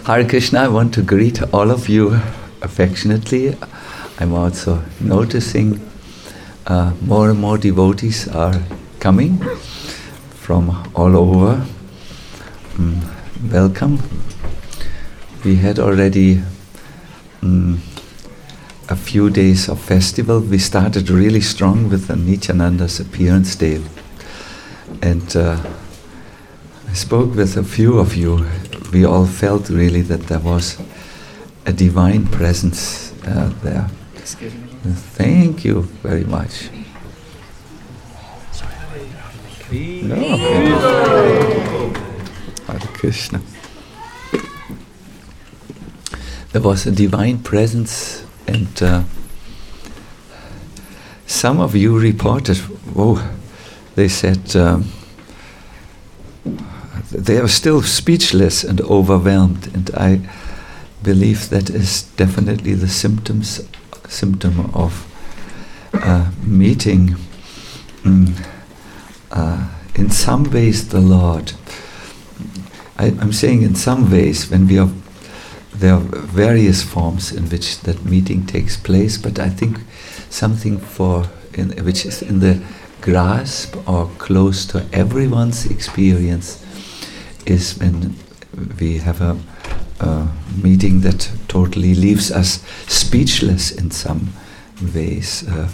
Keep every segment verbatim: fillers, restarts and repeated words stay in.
Hare Krishna, I want to greet all of you affectionately. I'm also noticing uh, more and more devotees are coming from all over. Mm, welcome. We had already mm, a few days of festival. We started really strong with the Nityananda's appearance day. And uh, I spoke with a few of you. We all felt really that there was a divine presence uh, there. Thank you very much. No. Hare Krishna. There was a divine presence, and uh, some of you reported, oh, they said um, they are still speechless and overwhelmed, and I believe that is definitely the symptoms symptom of uh, meeting mm, uh, in some ways the Lord. I, I'm saying in some ways, when we are, there are various forms in which that meeting takes place, but I think something for in, which is in the grasp or close to everyone's experience is when we have a, a meeting that totally leaves us speechless in some ways. Uh,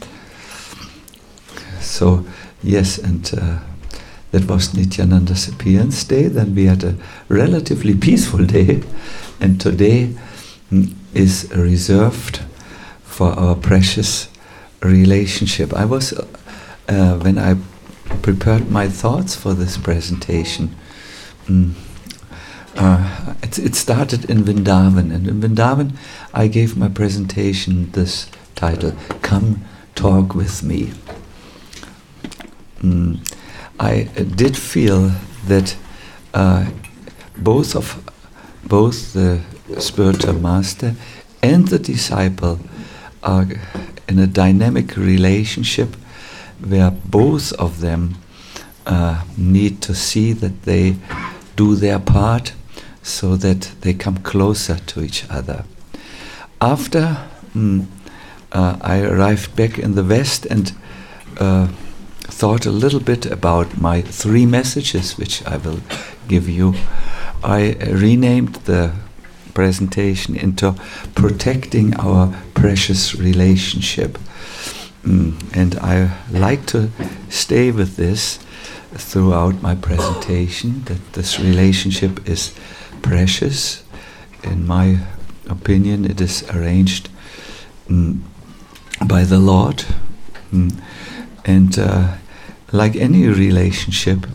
so, yes, and uh, that was Nityananda's appearance day. Then we had a relatively peaceful day, and today mm, is reserved for our precious relationship. I was, uh, when I prepared my thoughts for this presentation, mm, uh, it, it started in Vrindavan, and in Vrindavan I gave my presentation this title, Come Talk With Me. Mm, I uh, did feel that uh, both of both the spiritual master and the disciple are in a dynamic relationship where both of them uh, need to see that they do their part so that they come closer to each other. After mm, uh, I arrived back in the West and uh, thought a little bit about my three messages, which I will give you, I renamed the presentation into Protecting Our Precious Relationship. Mm, and I like to stay with this throughout my presentation, that this relationship is precious. In my opinion, it is arranged mm, by the Lord. Mm, and uh, like any relationship,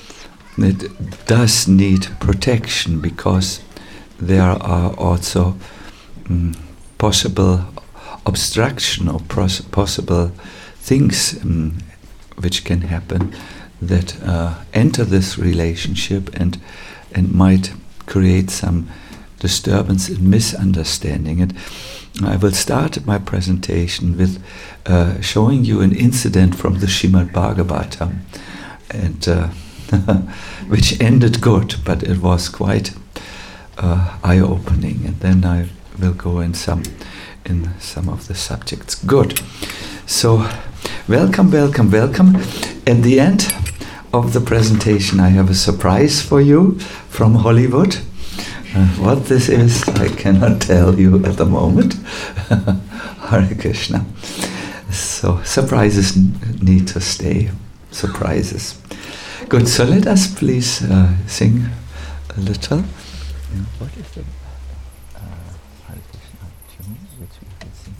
it does need protection because there are also mm, possible obstruction or pros- possible things um, which can happen that uh, enter this relationship and and might create some disturbance and misunderstanding. And I will start my presentation with uh, showing you an incident from the Srimad Bhagavatam, and uh, which ended good, but it was quite uh, eye-opening. And then I will go in some in some of the subjects. Good. So, welcome, welcome, welcome. At the end of the presentation, I have a surprise for you from Hollywood. Uh, what this is, I cannot tell you at the moment. Hare Krishna. So, surprises n- need to stay surprises. Good, so let us please uh, sing a little. Yeah, what is the uh, Hare Krishna tune which we can sing?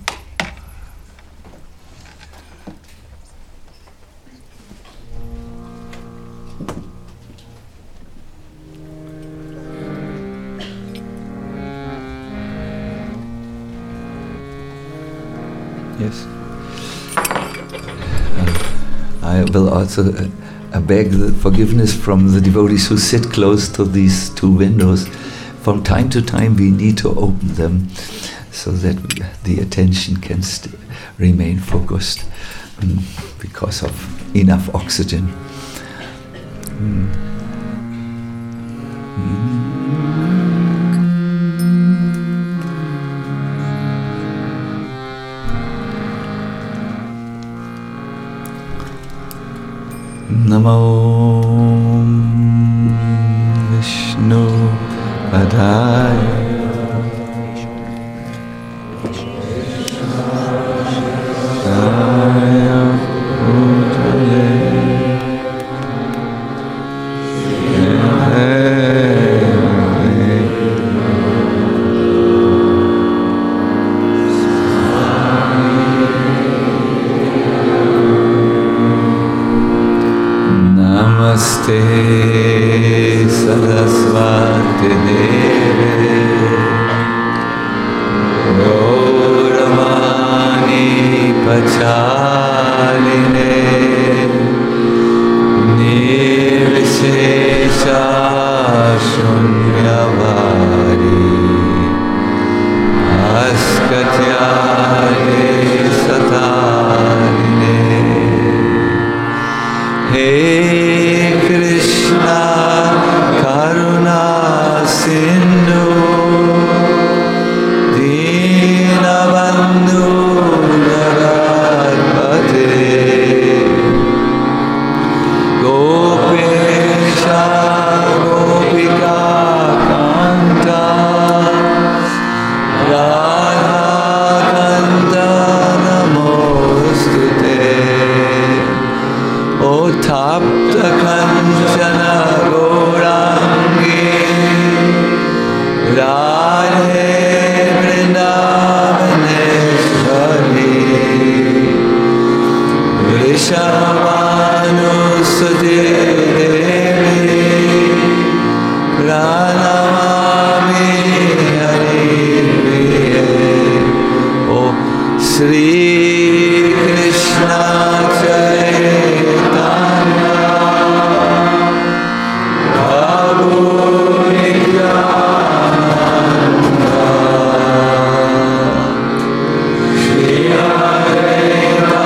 Yes. Uh, I will also uh, uh, beg the forgiveness from the devotees who sit close to these two windows. From time to time we need to open them so that the attention can st- remain focused um, because of enough oxygen. Mm. Mm. Namo Vishnu Padaya Namaste Saraswati Deve Gauravani Pachaline Nirvishesha Shunyavadi Askatyade Satarine. Hey Krishna Karuna Sindhu Dinabandhu Jagatpate Gopesha Gopika Kanta Radha Kanta Namostute O Tapta Kanchana Gaurangi Radhe Vrindavaneshwari Vrishabhanusute Devi Pranamami Haripriye O Sri Krishna Chaitanya Prabhu Nityananda Shri Advaita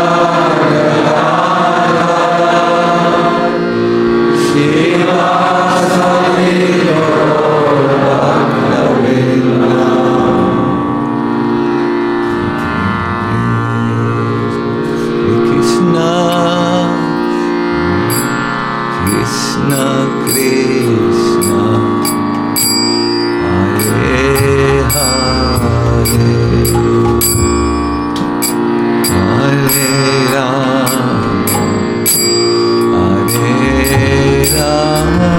Gadadhara Srivasadi Gaura-Bhakta-Vrinda. Krishna Krishna Krishna Hare Hare Hare Rama Hare Rama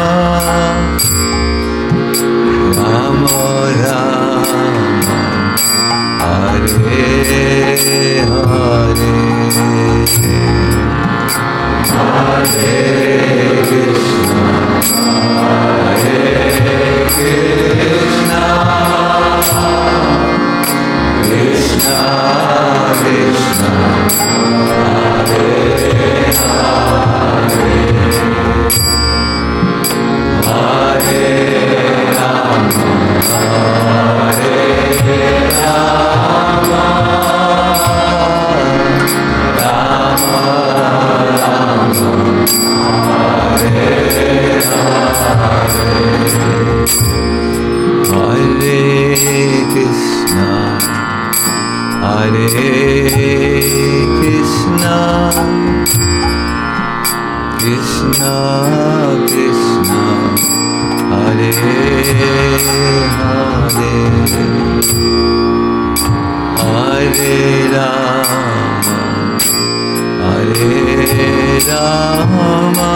Rama Rama Hare Hare Hare Krishna Hare Krishna Krishna Krishna Hare Hare Hare Rama Hare Rama Rama Rama Hare Hare Hare Krishna Hare Krishna Krishna Krishna Hare Hare Hare Rama Hare Rama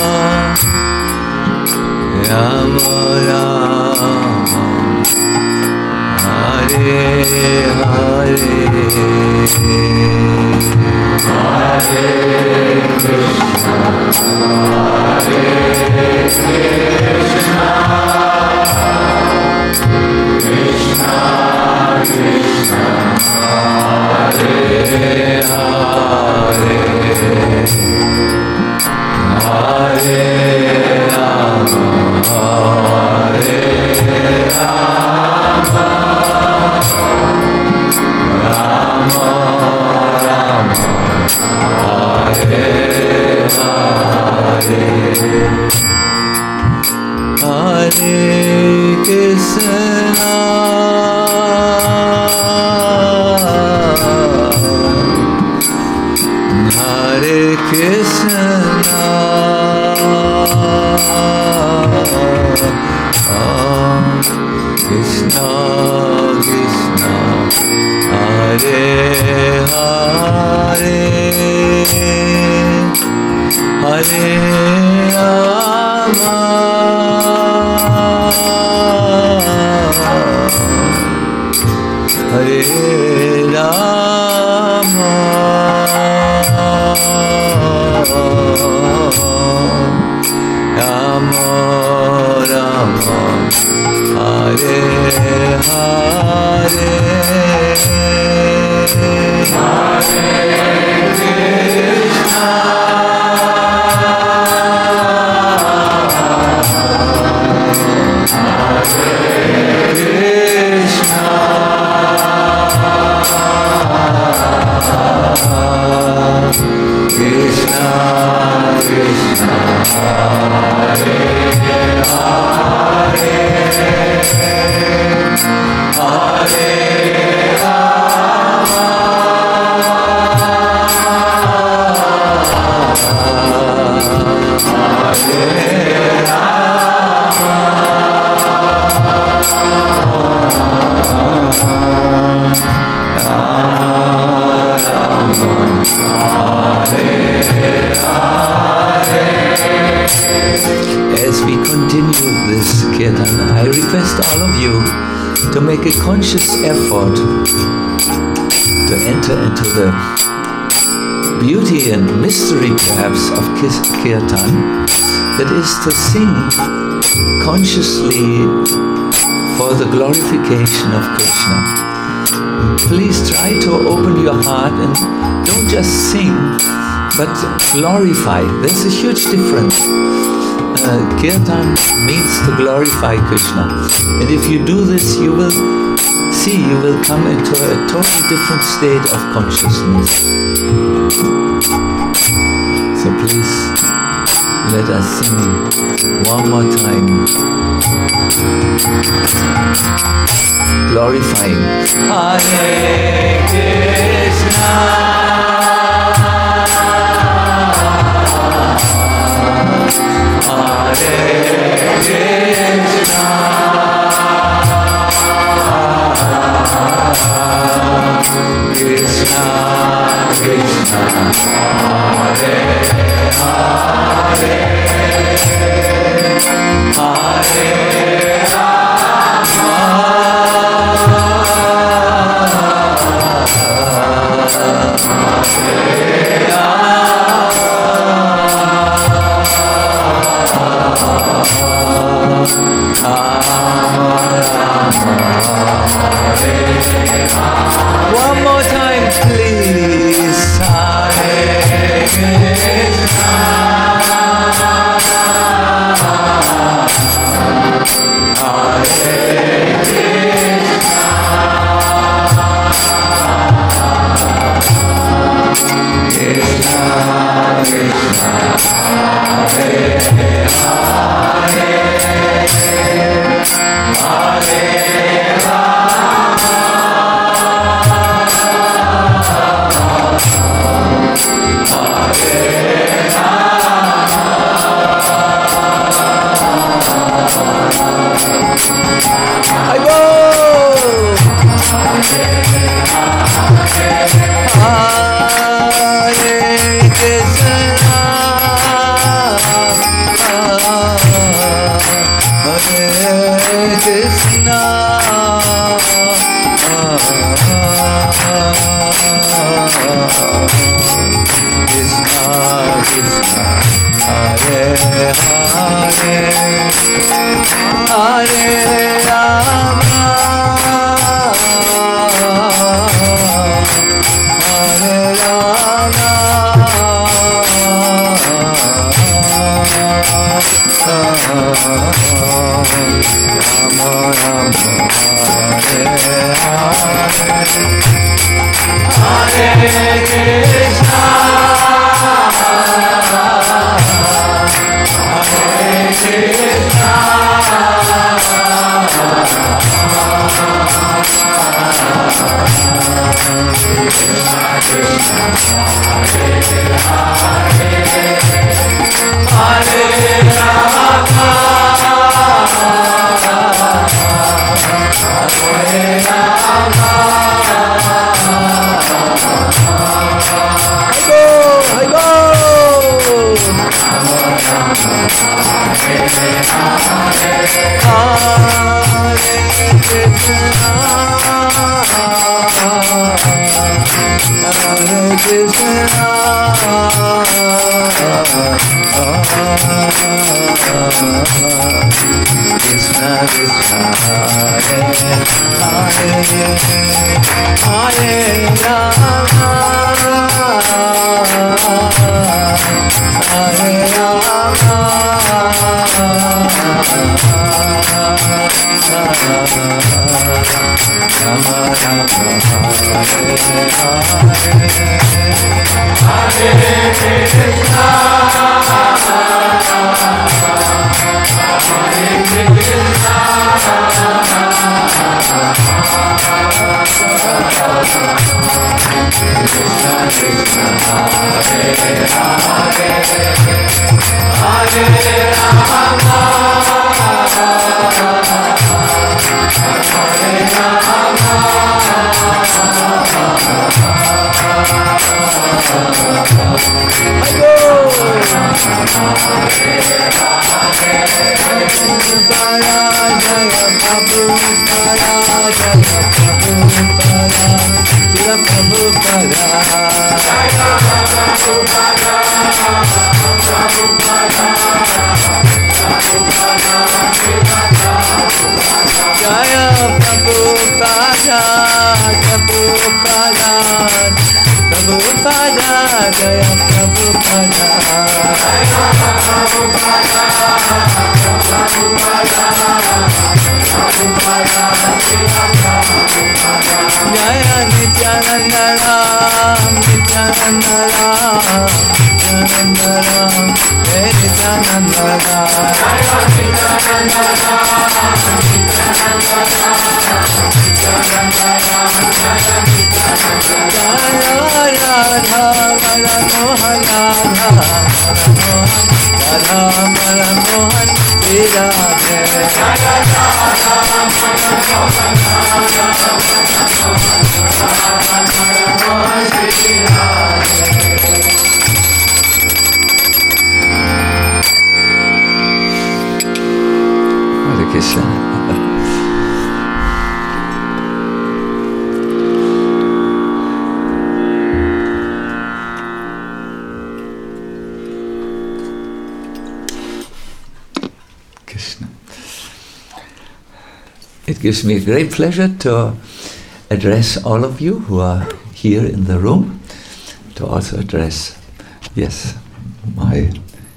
Rama Rama Hare Hare Hare Krishna Hare Krishna Krishna Krishna Hare Hare Hare Rama Hare Rama Rama Rama Hare Hare Hare Krishna Hare Krishna Krishna, Krishna, Hare Hare, Hare Rama, Hare Rama, Rama Rama, Hare Hare, Hare Krishna, Krishna, Krishna, Hare Hare, Hare Rama, Hare As we continue this kirtan, I request all of you to make a conscious effort to enter into the beauty and mystery perhaps of kirtan, that is to sing consciously for the glorification of Krishna. Please try to open your heart and don't just sing, but glorify. There's a huge difference. Uh, kirtan means to glorify Krishna. And if you do this, you will see, you will come into a totally different state of consciousness. So please, let us sing one more time, glorifying Hare Krishna, Hare Krishna, Krishna, Krishna, Hare Hare, Hare Rama, one more time, please. Hare Krishna, Hare Krishna, Krishna Krishna, Hare Hare, Hare Rama, Hare I go. Hare Krishna, Hare Krishna, Krishna Krishna, Hare Hare, Hare Rama, Hare Rama, Rama Rama. Hare Krishna. Krishna. It gives me great pleasure to address all of you who are here in the room, to also address, yes, my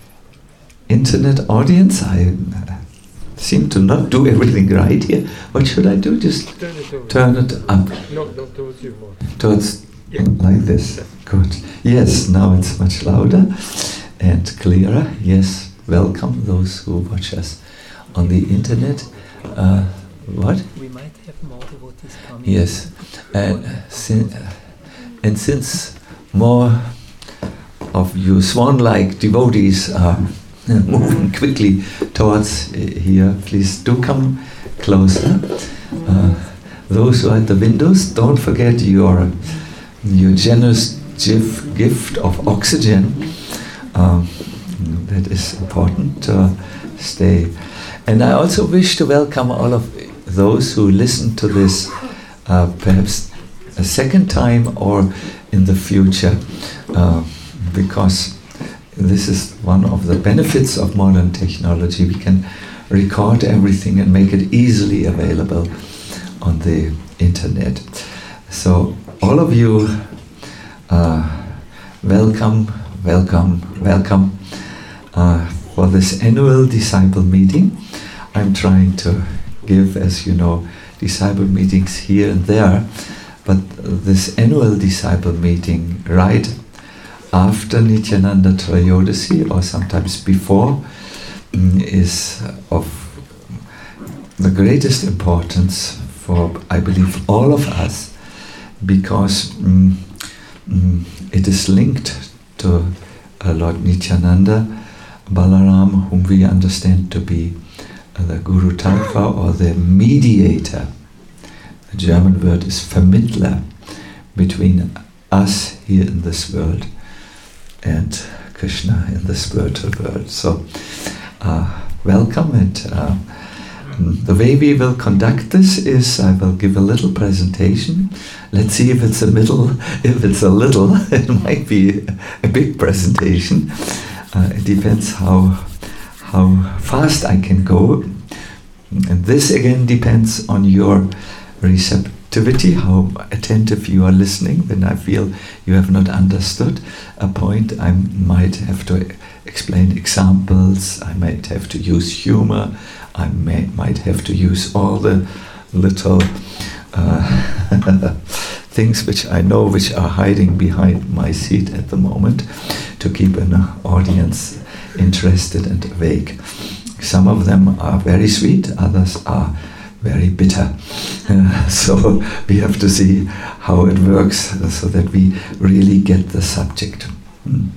internet audience. I uh, seem to not do everything right here. What should I do? Just turn it, over. turn it up. No, no, towards you more. Towards, yeah. Like this. Good. Yes, now it's much louder and clearer. Yes, welcome those who watch us on the internet. Uh, what? We might have more devotees coming. Yes, and, uh, sin- uh, and since more of you swan-like devotees are moving quickly towards uh, here, please do come closer. Uh, those who are at the windows, don't forget your your generous gif- gift of oxygen. Um, that is important to stay. And I also wish to welcome all of those who listen to this uh, perhaps a second time or in the future, uh, because this is one of the benefits of modern technology. We can record everything and make it easily available on the internet. So all of you, uh, welcome, welcome, welcome uh, for this annual disciple meeting. I'm trying to give, as you know, disciple meetings here and there, but this annual disciple meeting right after Nityananda Trayodasi, or sometimes before, is of the greatest importance for, I believe, all of us, because mm, mm, it is linked to uh, Lord Nityananda, Balaram, whom we understand to be uh, the Guru Tattva, or the mediator, the German word is Vermittler between us here in this world and Krishna in the spiritual world. So, uh, welcome, and uh, the way we will conduct this is I will give a little presentation. Let's see if it's a middle, if it's a little, it might be a big presentation. Uh, it depends how how fast I can go. And this again depends on your receptivity, how attentive you are listening. When I feel you have not understood a point, I might have to explain examples, I might have to use humor, I may, might have to use all the little uh, things which I know which are hiding behind my seat at the moment to keep an audience interested and awake. Some of them are very sweet, others are very bitter. Uh, so we have to see how it works so that we really get the subject. Mm.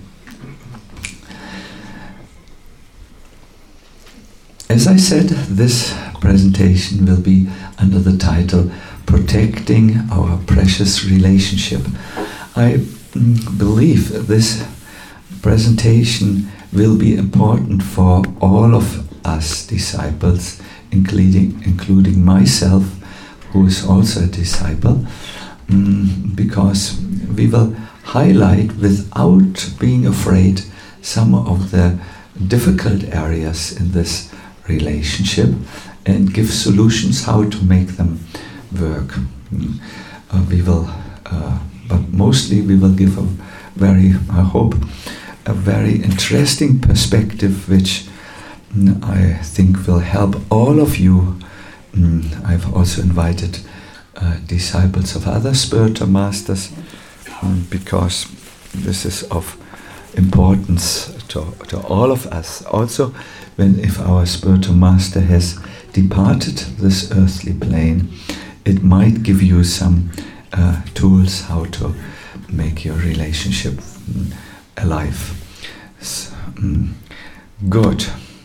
As I said, this presentation will be under the title Protecting Our Precious Relationship. I mm, believe this presentation will be important for all of us disciples, including including myself, who is also a disciple, um, because we will highlight without being afraid some of the difficult areas in this relationship and give solutions how to make them work. Um, uh, we will, uh, but mostly we will give a very, I hope, a very interesting perspective which mm, I think will help all of you. Mm, I've also invited uh, disciples of other spiritual masters mm, because this is of importance to, to all of us. Also, when if our spiritual master has departed this earthly plane, it might give you some uh, tools how to make your relationship mm, alive. So, mm, good.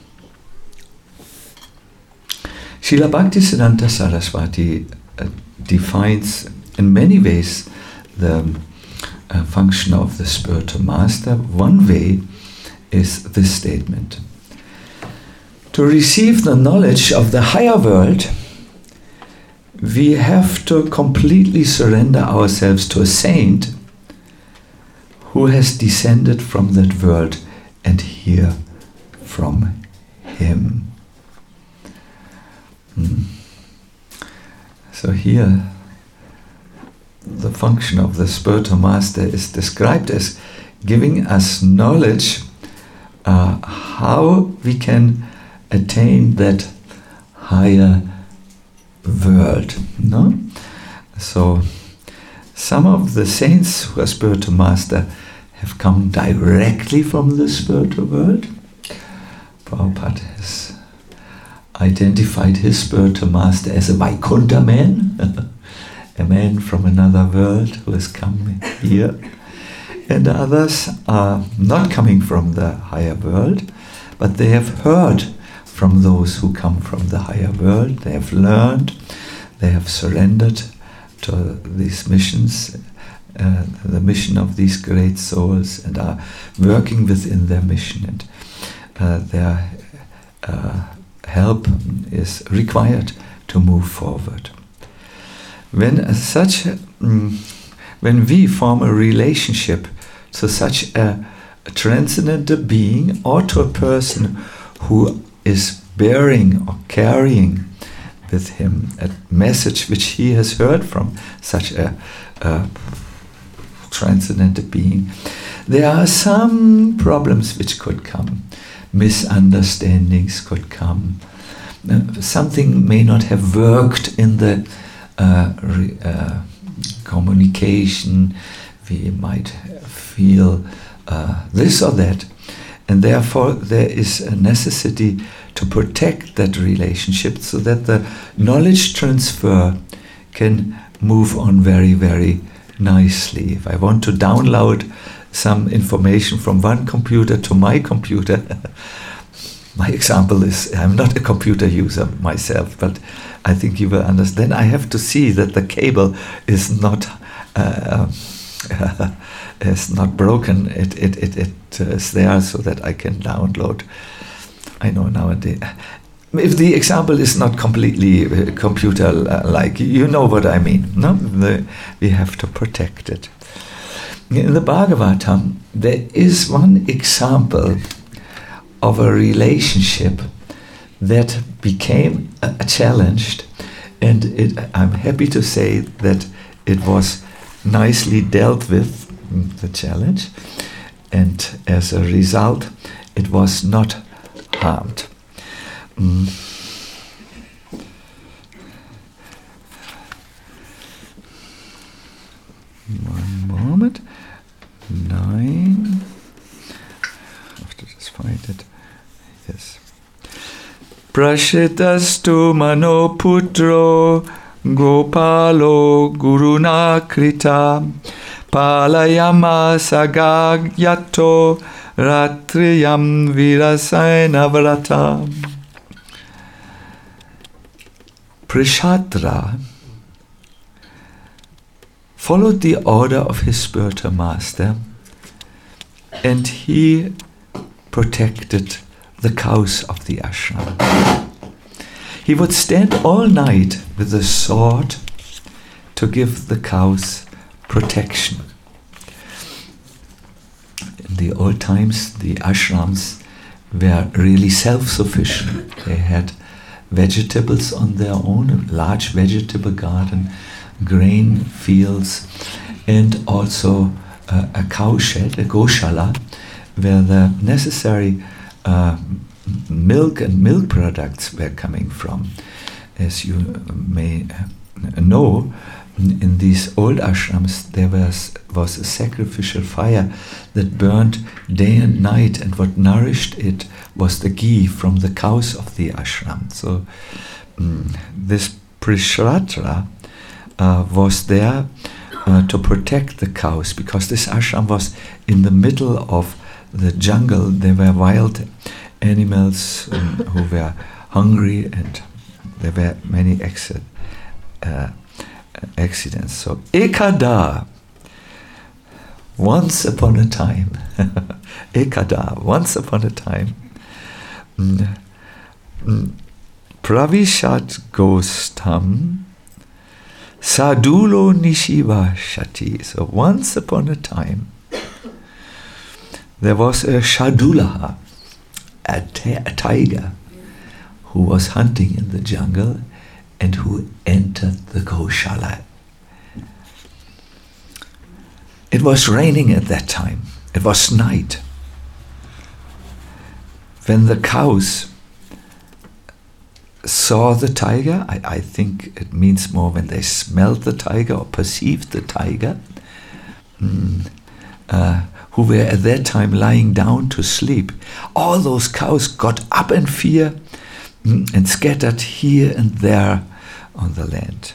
Srila Bhaktisiddhanta Saraswati uh, defines in many ways the uh, function of the spiritual master. One way is this statement: to receive the knowledge of the higher world, we have to completely surrender ourselves to a saint who has descended from that world and hear from him. Mm. So here, the function of the spiritual master is described as giving us knowledge uh, how we can attain that higher world. No? So some of the saints who are spiritual master have come directly from the spiritual world. Prabhupada has identified his spiritual master as a Vaikuntha man, a man from another world who has come here. And others are not coming from the higher world, but they have heard from those who come from the higher world. They have learned, they have surrendered to these missions, uh, the mission of these great souls, and are working within their mission, and uh, their uh, help is required to move forward. When such, um, when we form a relationship to such a, a transcendental being, or to a person who is bearing or carrying with him a message which he has heard from such a, a transcendental being, there are some problems which could come. Misunderstandings could come. Uh, something may not have worked in the uh, re, uh, communication. We might feel uh, this or that. And therefore there is a necessity to protect that relationship so that the knowledge transfer can move on very, very nicely. If I want to download some information from one computer to my computer, my example is, I'm not a computer user myself, but I think you will understand. Then I have to see that the cable is not uh, uh, is not broken. It it it, it uh, is there so that I can download. I know nowadays. If the example is not completely uh, computer-like, you know what I mean. No, the, we have to protect it. In the Bhagavatam, there is one example of a relationship that became uh, challenged, and it, I'm happy to say that it was nicely dealt with, the challenge, and as a result, it was not harmed. Mm. One moment. Nine. I have to just find it. Yes. Prashitastu mano putro gopalo guruna krita palayama sagagyato ratriyam virasena vratam. Prishadra followed the order of his spiritual master, and he protected the cows of the ashram. He would stand all night with a sword to give the cows protection. In the old times, the ashrams were really self-sufficient. They had vegetables on their own, a large vegetable garden, grain fields, and also uh, a cow shed, a goshala, where the necessary uh, milk and milk products were coming from. As you may know, in these old ashrams there was, was a sacrificial fire that burned day and night, and what nourished it was the ghee from the cows of the ashram. So um, this Prishratra uh, was there uh, to protect the cows, because this ashram was in the middle of the jungle. There were wild animals um, who were hungry, and there were many exit, uh, accidents. So Ekada, once upon a time, Ekada, once upon a time, mm, mm, Pravishat Gostam Sadulo Nishiva Shati. So once upon a time, there was a Shadula, a, t- a tiger, who was hunting in the jungle and who entered the Goshala. It was raining at that time. It was night. When the cows saw the tiger, I, I think it means more when they smelled the tiger or perceived the tiger, mm, uh, who were at that time lying down to sleep, all those cows got up in fear mm, and scattered here and there on the land.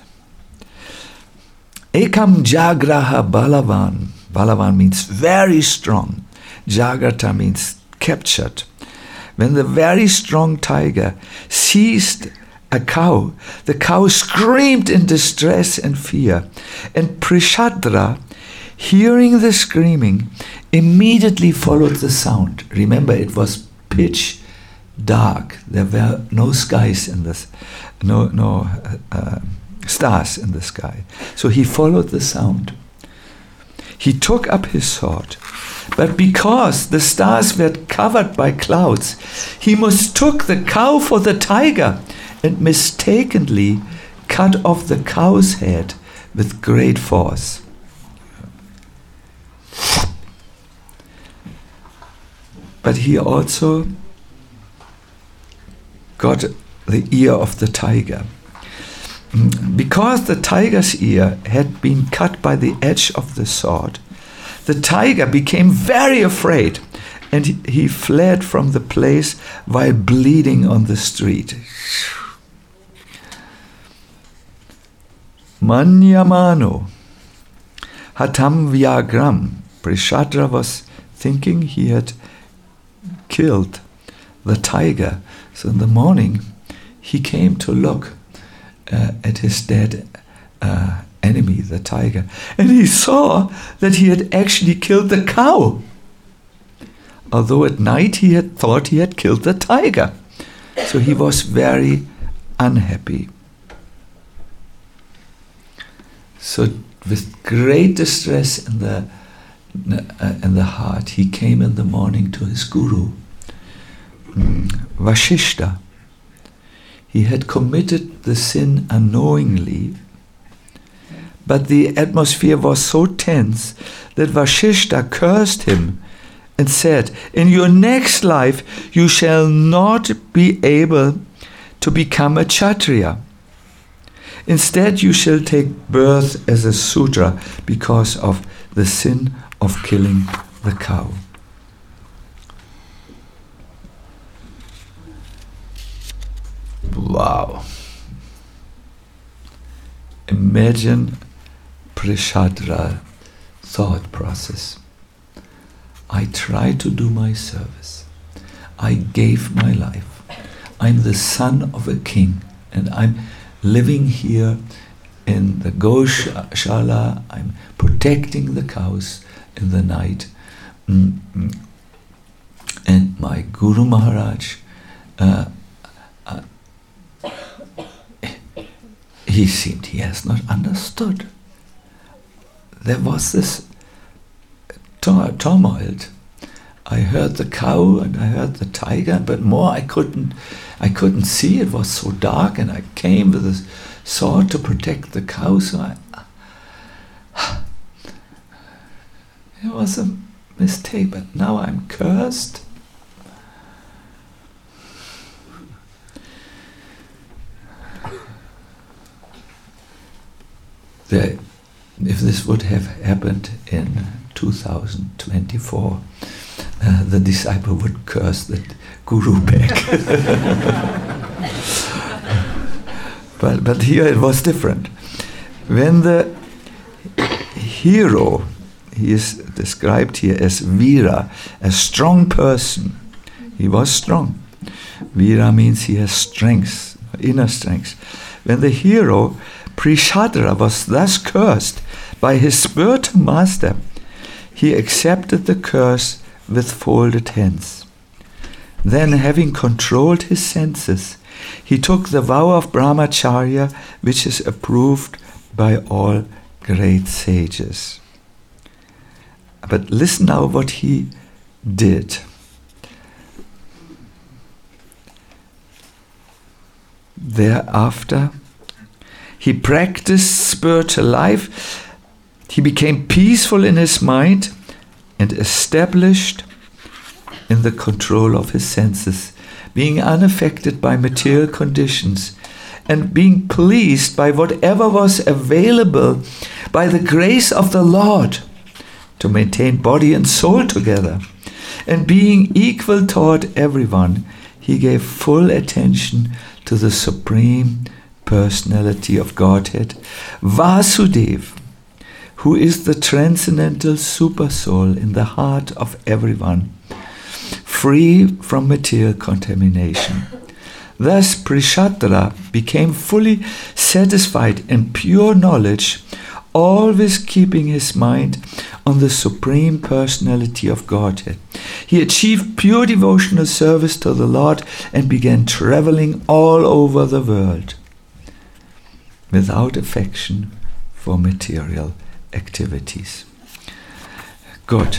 Ekam Jagraha Balavan. Balavan means very strong. Jagrata means captured. When the very strong tiger seized a cow, the cow screamed in distress and fear. And Prishadra, hearing the screaming, immediately followed the sound. Remember, it was pitch dark. There were no skies in this, no no uh, uh, stars in the sky. So he followed the sound. He took up his sword, but because the stars were covered by clouds, he mistook the cow for the tiger and mistakenly cut off the cow's head with great force. But he also got the ear of the tiger. Because the tiger's ear had been cut by the edge of the sword, the tiger became very afraid, and he, he fled from the place while bleeding on the street. Manyamano Hatam Vyagram. Prishadra was thinking he had killed the tiger. So in the morning he came to look uh, at his dead uh, enemy, the tiger, and he saw that he had actually killed the cow, although at night he had thought he had killed the tiger. So he was very unhappy. So with great distress in the uh, in the heart, he came in the morning to his guru, um, Vashishta. He had committed the sin unknowingly, but the atmosphere was so tense that Vashishta cursed him and said, "In your next life you shall not be able to become a Kshatriya. Instead you shall take birth as a Sudra because of the sin of killing the cow." Wow. Imagine Prishadra thought process. I tried to do my service. I gave my life. I'm the son of a king, and I'm living here in the Goshala. I'm protecting the cows in the night. Mm-hmm. And my Guru Maharaj, uh, uh, he seemed he has not understood. There was this tur- turmoil. I heard the cow and I heard the tiger, but more I couldn't I couldn't see. It was so dark, and I came with a sword to protect the cow. So I, it was a mistake, but now I'm cursed. The, if this would have happened in two thousand twenty-four, uh, the disciple would curse the guru back. but but here it was different. When the hero, he is described here as Vira, a strong person. He was strong. Vira means he has strength, inner strength. When the hero Prishadra was thus cursed by his spiritual master, he accepted the curse with folded hands. Then, having controlled his senses, he took the vow of brahmacharya, which is approved by all great sages. But listen now what he did. Thereafter, he practiced spiritual life. He became peaceful in his mind and established in the control of his senses, being unaffected by material conditions and being pleased by whatever was available by the grace of the Lord to maintain body and soul together. And being equal toward everyone, he gave full attention to the Supreme Personality of Godhead, Vasudeva, who is the transcendental supersoul in the heart of everyone, free from material contamination. Thus Prishadra became fully satisfied in pure knowledge, always keeping his mind on the Supreme Personality of Godhead. He achieved pure devotional service to the Lord and began traveling all over the world, without affection for material activities. Good.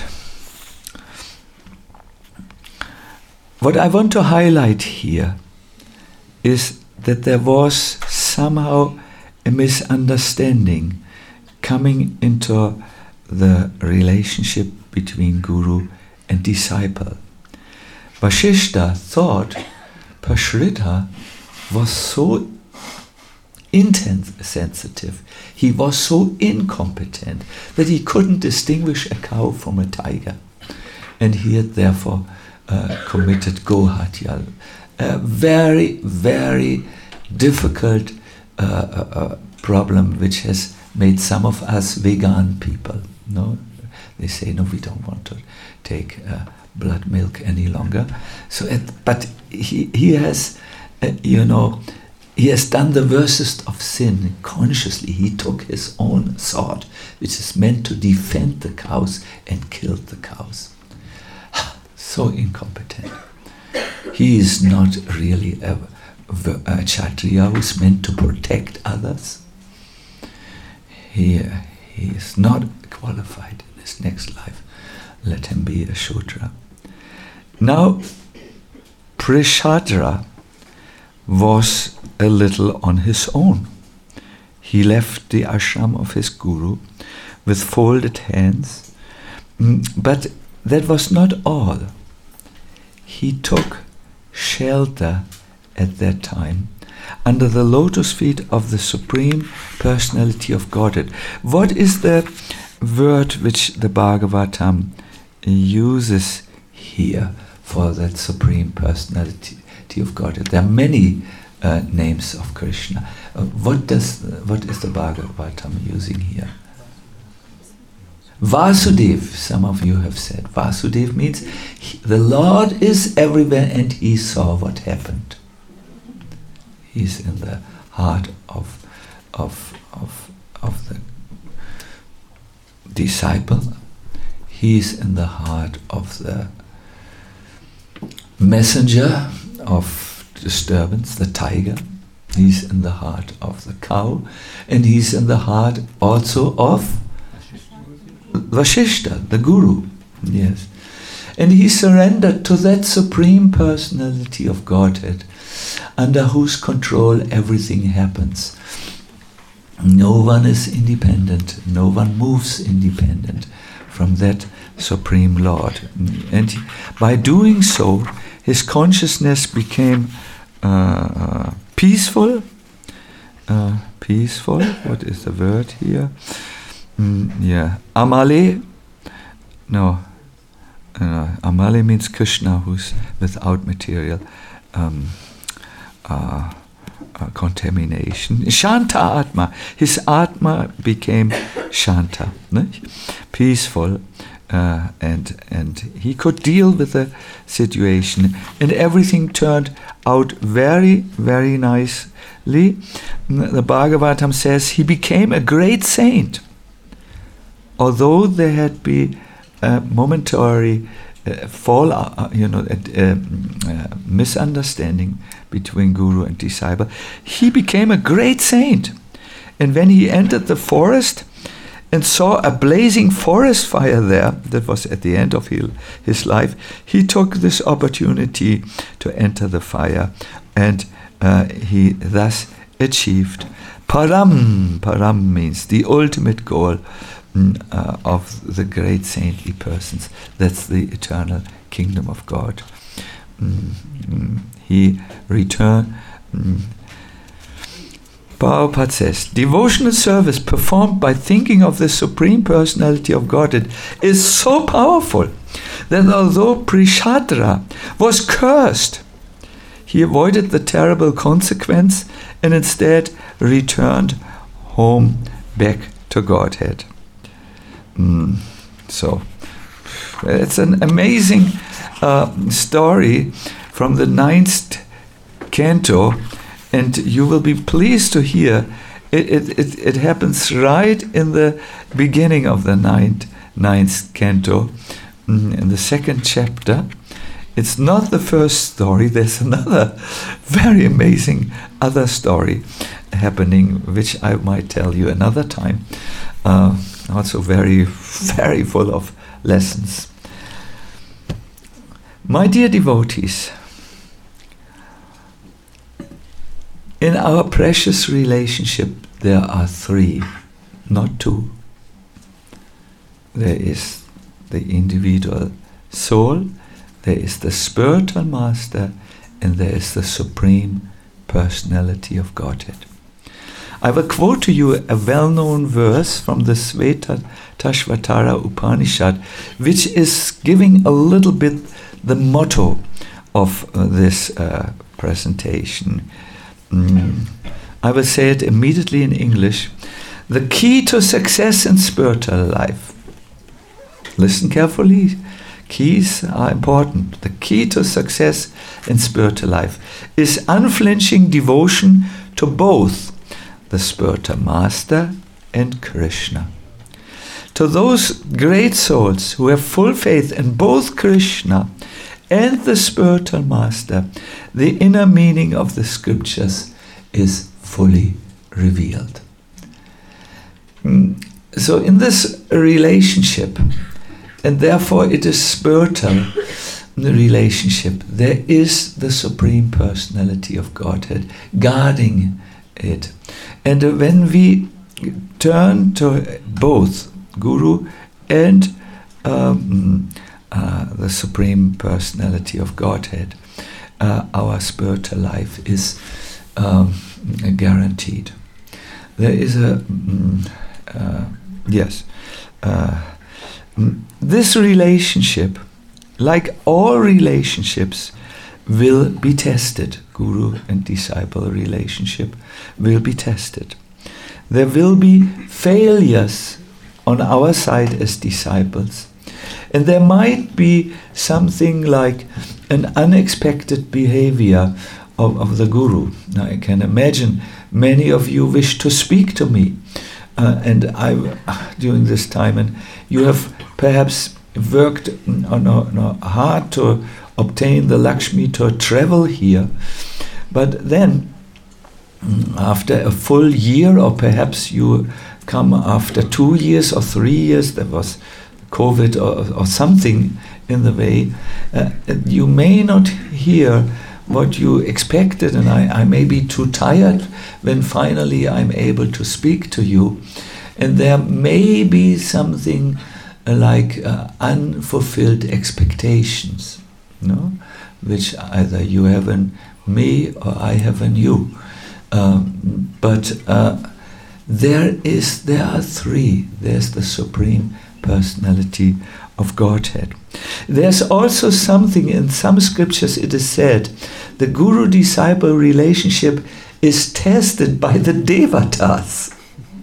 What I want to highlight here is that there was somehow a misunderstanding coming into the relationship between guru and disciple. Vashishta thought Prishadra was so intense sensitive, he was so incompetent that he couldn't distinguish a cow from a tiger, and he had therefore uh, committed Gohatya, a very very difficult uh, uh, uh, problem which has made some of us vegan people. No, they say no, we don't want to take uh, blood milk any longer. So, it, but he he has, uh, you know. he has done the worst of sin consciously. He took his own sword, which is meant to defend the cows, and killed the cows. So incompetent. He is not really a, a Kshatriya who is meant to protect others. He, uh, he is not qualified in his next life. Let him be a Shudra. Now, Prishadra was a little on his own. He left the ashram of his guru with folded hands, but that was not all. He took shelter at that time under the lotus feet of the Supreme Personality of Godhead. What is the word which the Bhagavatam uses here for that Supreme Personality of Godhead? There are many uh, names of Krishna. Uh, what does what is the Bhagavatam using here? Vasudev, some of you have said. Vasudev means he, the Lord is everywhere and he saw what happened. He's in the heart of, of, of, of the disciple. He's in the heart of the messenger of disturbance, the tiger. He's in the heart of the cow. And he's in the heart also of Vashishta, the guru, yes. And he surrendered to that Supreme Personality of Godhead, under whose control everything happens. No one is independent, no one moves independent from that Supreme Lord. And by doing so, his consciousness became uh, peaceful. Uh, peaceful, what is the word here? Mm, yeah, Amale, no, uh, Amale means Krishna, who's without material um, uh, uh, contamination. Shanta Atma, his Atma became Shanta, nicht? Peaceful, uh, and and he could deal with the situation, and everything turned out very, very nicely. The Bhagavatam says he became a great saint. Although there had been a momentary uh, fall, uh, you know, a, uh, uh, misunderstanding between guru and disciple, he became a great saint. And when he entered the forest and saw a blazing forest fire there, that was at the end of his life, he took this opportunity to enter the fire, and uh, he thus achieved Param. Param means the ultimate goal Uh, of the great saintly persons. That's the eternal kingdom of God. Mm, mm, he returned. Mm. Prabhupada says, devotional service performed by thinking of the Supreme Personality of Godhead is so powerful that although Prishadra was cursed, he avoided the terrible consequence and instead returned home back to Godhead. Mm, so, it's an amazing uh, story from the ninth canto, and you will be pleased to hear it, it, it, it happens right in the beginning of the ninth, ninth canto, mm, in the second chapter. It's not the first story, there's another very amazing other story happening, which I might tell you another time. Uh, also very, very full of lessons. My dear devotees, in our precious relationship there are three, not two. There is the individual soul, there is the spiritual master, and there is the Supreme Personality of Godhead. I will quote to you a well-known verse from the Svetatashvatara Upanishad, which is giving a little bit the motto of uh, this uh, presentation. Mm. I will say it immediately in English. The key to success in spiritual life. Listen carefully. Keys are important. The key to success in spiritual life is unflinching devotion to both the spiritual master and Krishna. To those great souls who have full faith in both Krishna and the spiritual master, the inner meaning of the scriptures is fully revealed. So in this relationship, and therefore it is spiritual relationship, there is the Supreme Personality of Godhead guarding it. And when we turn to both Guru and um, uh, the Supreme Personality of Godhead, uh, our spiritual life is um, guaranteed. There is a mm, uh, yes uh, mm, this relationship, like all relationships, will be tested. Guru and disciple relationship will be tested. There will be failures on our side as disciples, and there might be something like an unexpected behavior of, of the Guru. Now I can imagine many of you wish to speak to me, uh, and I during this time, and you have perhaps worked on, on, on hard to obtain the Lakshmi to travel here, but then after a full year, or perhaps you come after two years or three years, there was COVID or, or something in the way, uh, you may not hear what you expected, and I, I may be too tired when finally I'm able to speak to you, and there may be something like uh, unfulfilled expectations, no, which either you have in me or I have in you. Um, but uh, there is, there are three. There's the Supreme Personality of Godhead. There's also something in some scriptures. It is said the guru-disciple relationship is tested by the devatas.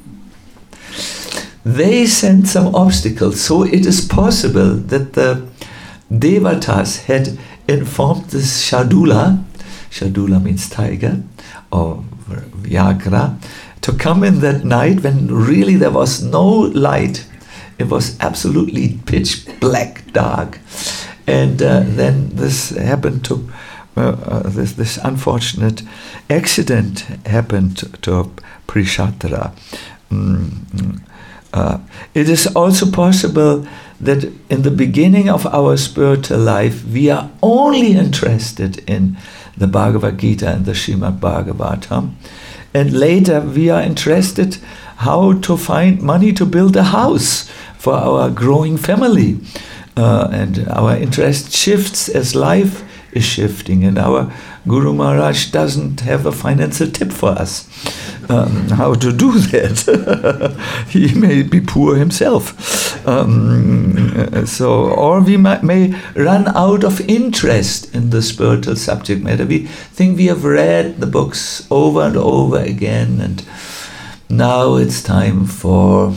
They send some obstacles, so it is possible that the devatas had informed this Shardula, Shardula means tiger, or Vyagra, to come in that night when really there was no light. It was absolutely pitch black dark. And uh, then this happened to, uh, uh, this, this unfortunate accident happened to, to Prishatra. Mm, uh, it is also possible that in the beginning of our spiritual life, we are only interested in the Bhagavad Gita and the Srimad Bhagavatam. And later we are interested how to find money to build a house for our growing family. Uh, and our interest shifts as life is shifting, and our Guru Maharaj doesn't have a financial tip for us um, how to do that. He may be poor himself. Um, so, or we might, may run out of interest in the spiritual subject matter. We think we have read the books over and over again, and now it's time for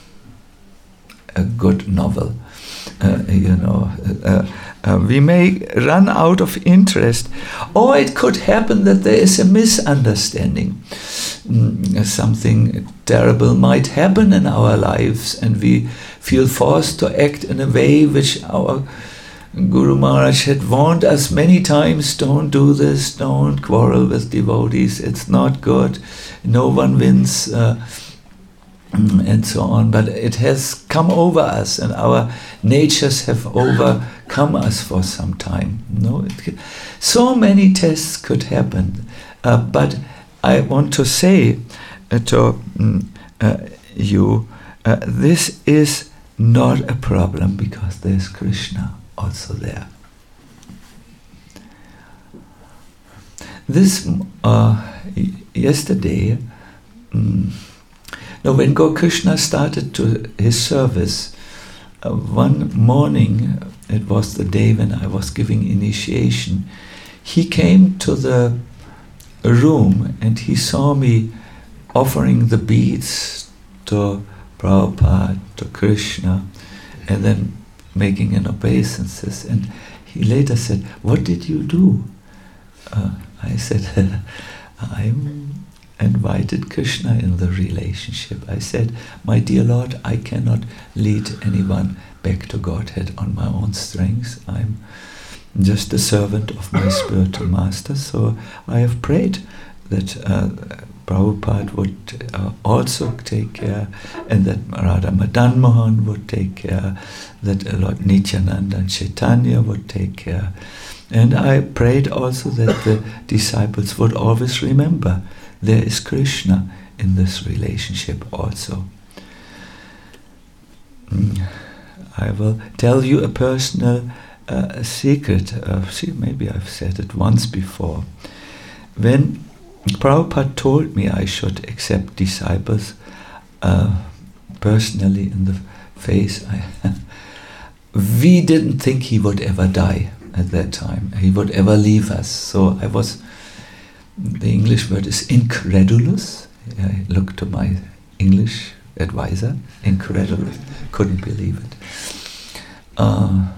a good novel. Uh, you know, uh, uh, we may run out of interest, or it could happen that there is a misunderstanding. Mm, something terrible might happen in our lives, and we feel forced to act in a way which our Guru Maharaj had warned us many times: don't do this, don't quarrel with devotees, it's not good, no one wins. Uh, and so on, but it has come over us, and our natures have overcome us for some time. No, it could, so many tests could happen, uh, but I want to say uh, to um, uh, you, uh, this is not a problem, because there's Krishna also there. This uh, yesterday. Um, Now, when Gaur Krishna started to his service, uh, one morning, it was the day when I was giving initiation, he came to the room and he saw me offering the beads to Prabhupada, to Krishna, and then making an obeisances. And he later said, "What did you do?" Uh, I said, I'm invited Krishna in the relationship. I said, my dear Lord, I cannot lead anyone back to Godhead on my own strength. I'm just a servant of my spiritual master. So I have prayed that uh, Prabhupada would uh, also take care, and that Radha Madan Mohan would take care, that uh, Lord Nityananda and Chaitanya would take care. And I prayed also that the disciples would always remember there is Krishna in this relationship also. Mm. I will tell you a personal uh, secret. Uh, see, maybe I've said it once before. When Prabhupada told me I should accept disciples uh, personally in the face, I we didn't think he would ever die at that time. He would ever leave us. So I was, the English word is incredulous. I looked to my English advisor, incredulous, couldn't believe it. Uh,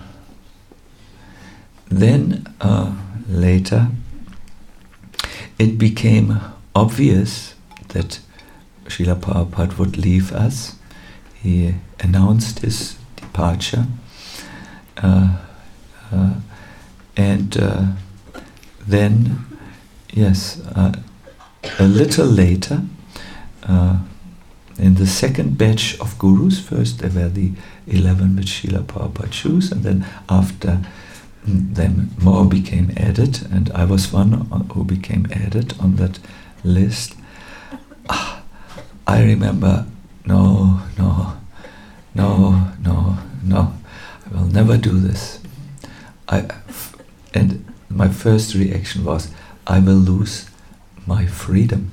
then uh, later, it became obvious that Srila Prabhupada would leave us. He announced his departure. Uh, uh, and uh, then, yes, uh, a little later, uh, in the second batch of gurus, first there were the eleven which Srila Prabhupada chose, and then after them more became added, and I was one who became added on that list. Ah, I remember, no, no, no, no, no, I will never do this. I, and my first reaction was, I will lose my freedom.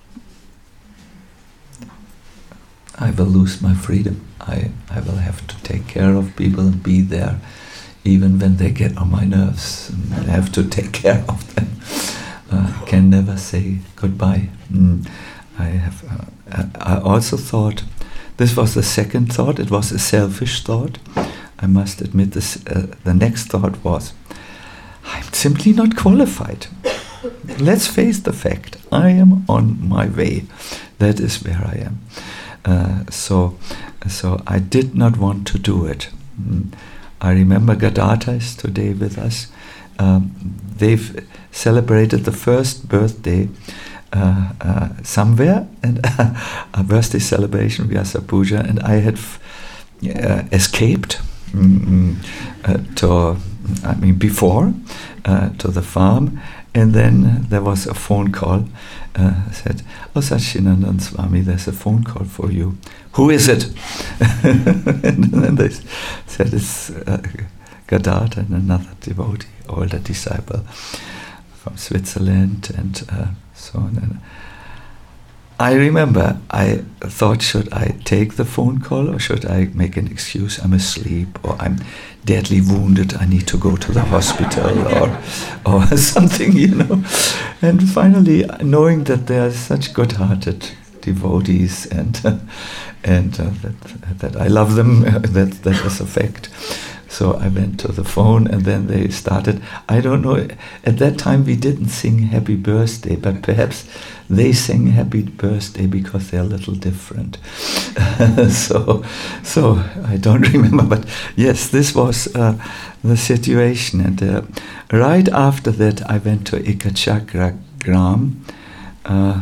I will lose my freedom. I, I will have to take care of people and be there even when they get on my nerves. And I have to take care of them. Uh, can never say goodbye. Mm. I have. Uh, I also thought, this was the second thought, it was a selfish thought. I must admit this. Uh, the next thought was, I'm simply not qualified. Let's face the fact, I am on my way. That is where I am. Uh, so, so I did not want to do it. Mm. I remember Gadadhar is today with us. Um, they've celebrated the first birthday uh, uh, somewhere, and a birthday celebration, Vyasa Puja, and I had f- uh, escaped mm, uh, to, I mean, before uh, to the farm, and then there was a phone call. Uh, said, "Oh, Satchidananda Swami, there's a phone call for you. Who is it?" And then they said, "It's uh, Gadadhar and another devotee, older disciple from Switzerland," and uh, so on. And I remember I thought, should I take the phone call or should I make an excuse? I'm asleep, or I'm deadly wounded, I need to go to the hospital, or or something, you know. And finally, knowing that there are such good-hearted devotees and uh, and uh, that that I love them, uh, that that is a fact. So I went to the phone, and then they started. I don't know. At that time, we didn't sing Happy Birthday, but perhaps they sang Happy Birthday because they're a little different. so, so I don't remember. But yes, this was uh, the situation. And uh, right after that, I went to Ekachakra Gram, uh,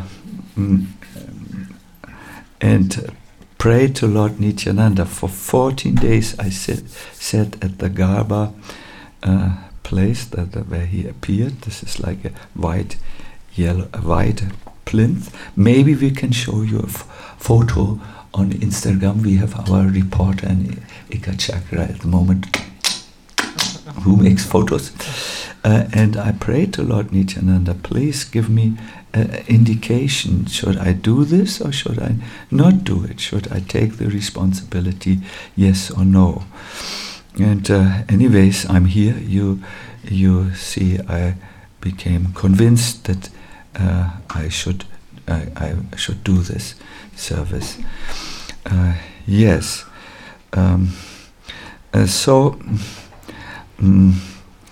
and prayed to Lord Nityananda. For fourteen days I sit, sat at the Garba uh, place that, that where he appeared. This is like a white, yellow, a white plinth. Maybe we can show you a f- photo on Instagram. We have our reporter in Ekachakra at the moment who makes photos. Uh, and I prayed to Lord Nityananda, please give me an indication. Should I do this or should I not do it? Should I take the responsibility, yes or no? And uh, anyways, I'm here. You, you see, I became convinced that uh, I should, I, I should do this service. Uh, yes. Um, uh, so. Um,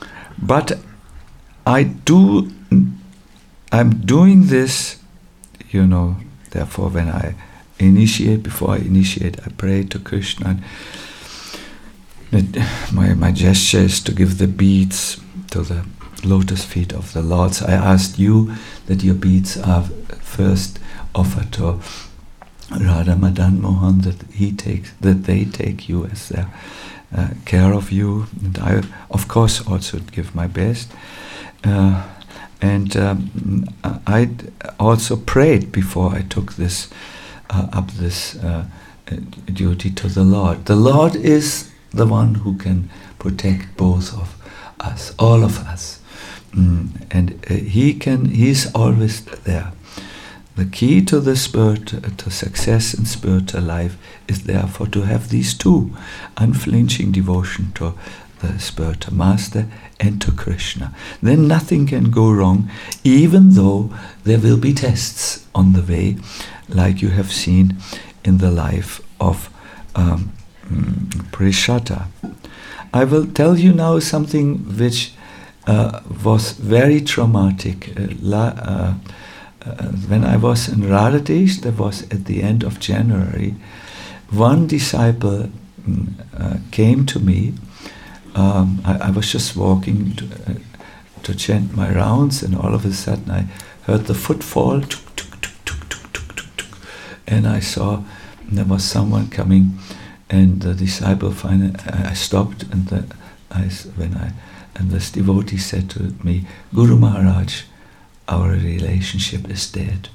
But I do, I'm doing this, you know, therefore when I initiate, before I initiate, I pray to Krishna. And my, my gesture is to give the beads to the lotus feet of the Lord. So I asked you that your beads are first offered to Radha Madan Mohan, that he takes, that they take you as their uh, care of you, and I, of course, also give my best. Uh, and um, I also prayed before I took this uh, up this uh, duty to the Lord. The Lord is the one who can protect both of us, all of us, mm, and uh, He can. He's always there. The key to the spirit, uh, to success in spiritual life, is therefore to have these two: unflinching devotion to the spiritual master and to Krishna. Then nothing can go wrong, even though there will be tests on the way, like you have seen in the life of um, Parishata. I will tell you now something which uh, was very traumatic. Uh, la, uh, uh, when I was in Radhadesh, there was at the end of January, one disciple uh, came to me. Um, I, I was just walking to, uh, to chant my rounds, and all of a sudden I heard the footfall, tuk, tuk, tuk, tuk, tuk, tuk, tuk, tuk, and I saw there was someone coming. And the disciple finally, I stopped, and the, I, when I, and this devotee said to me, "Guru Maharaj, our relationship is dead."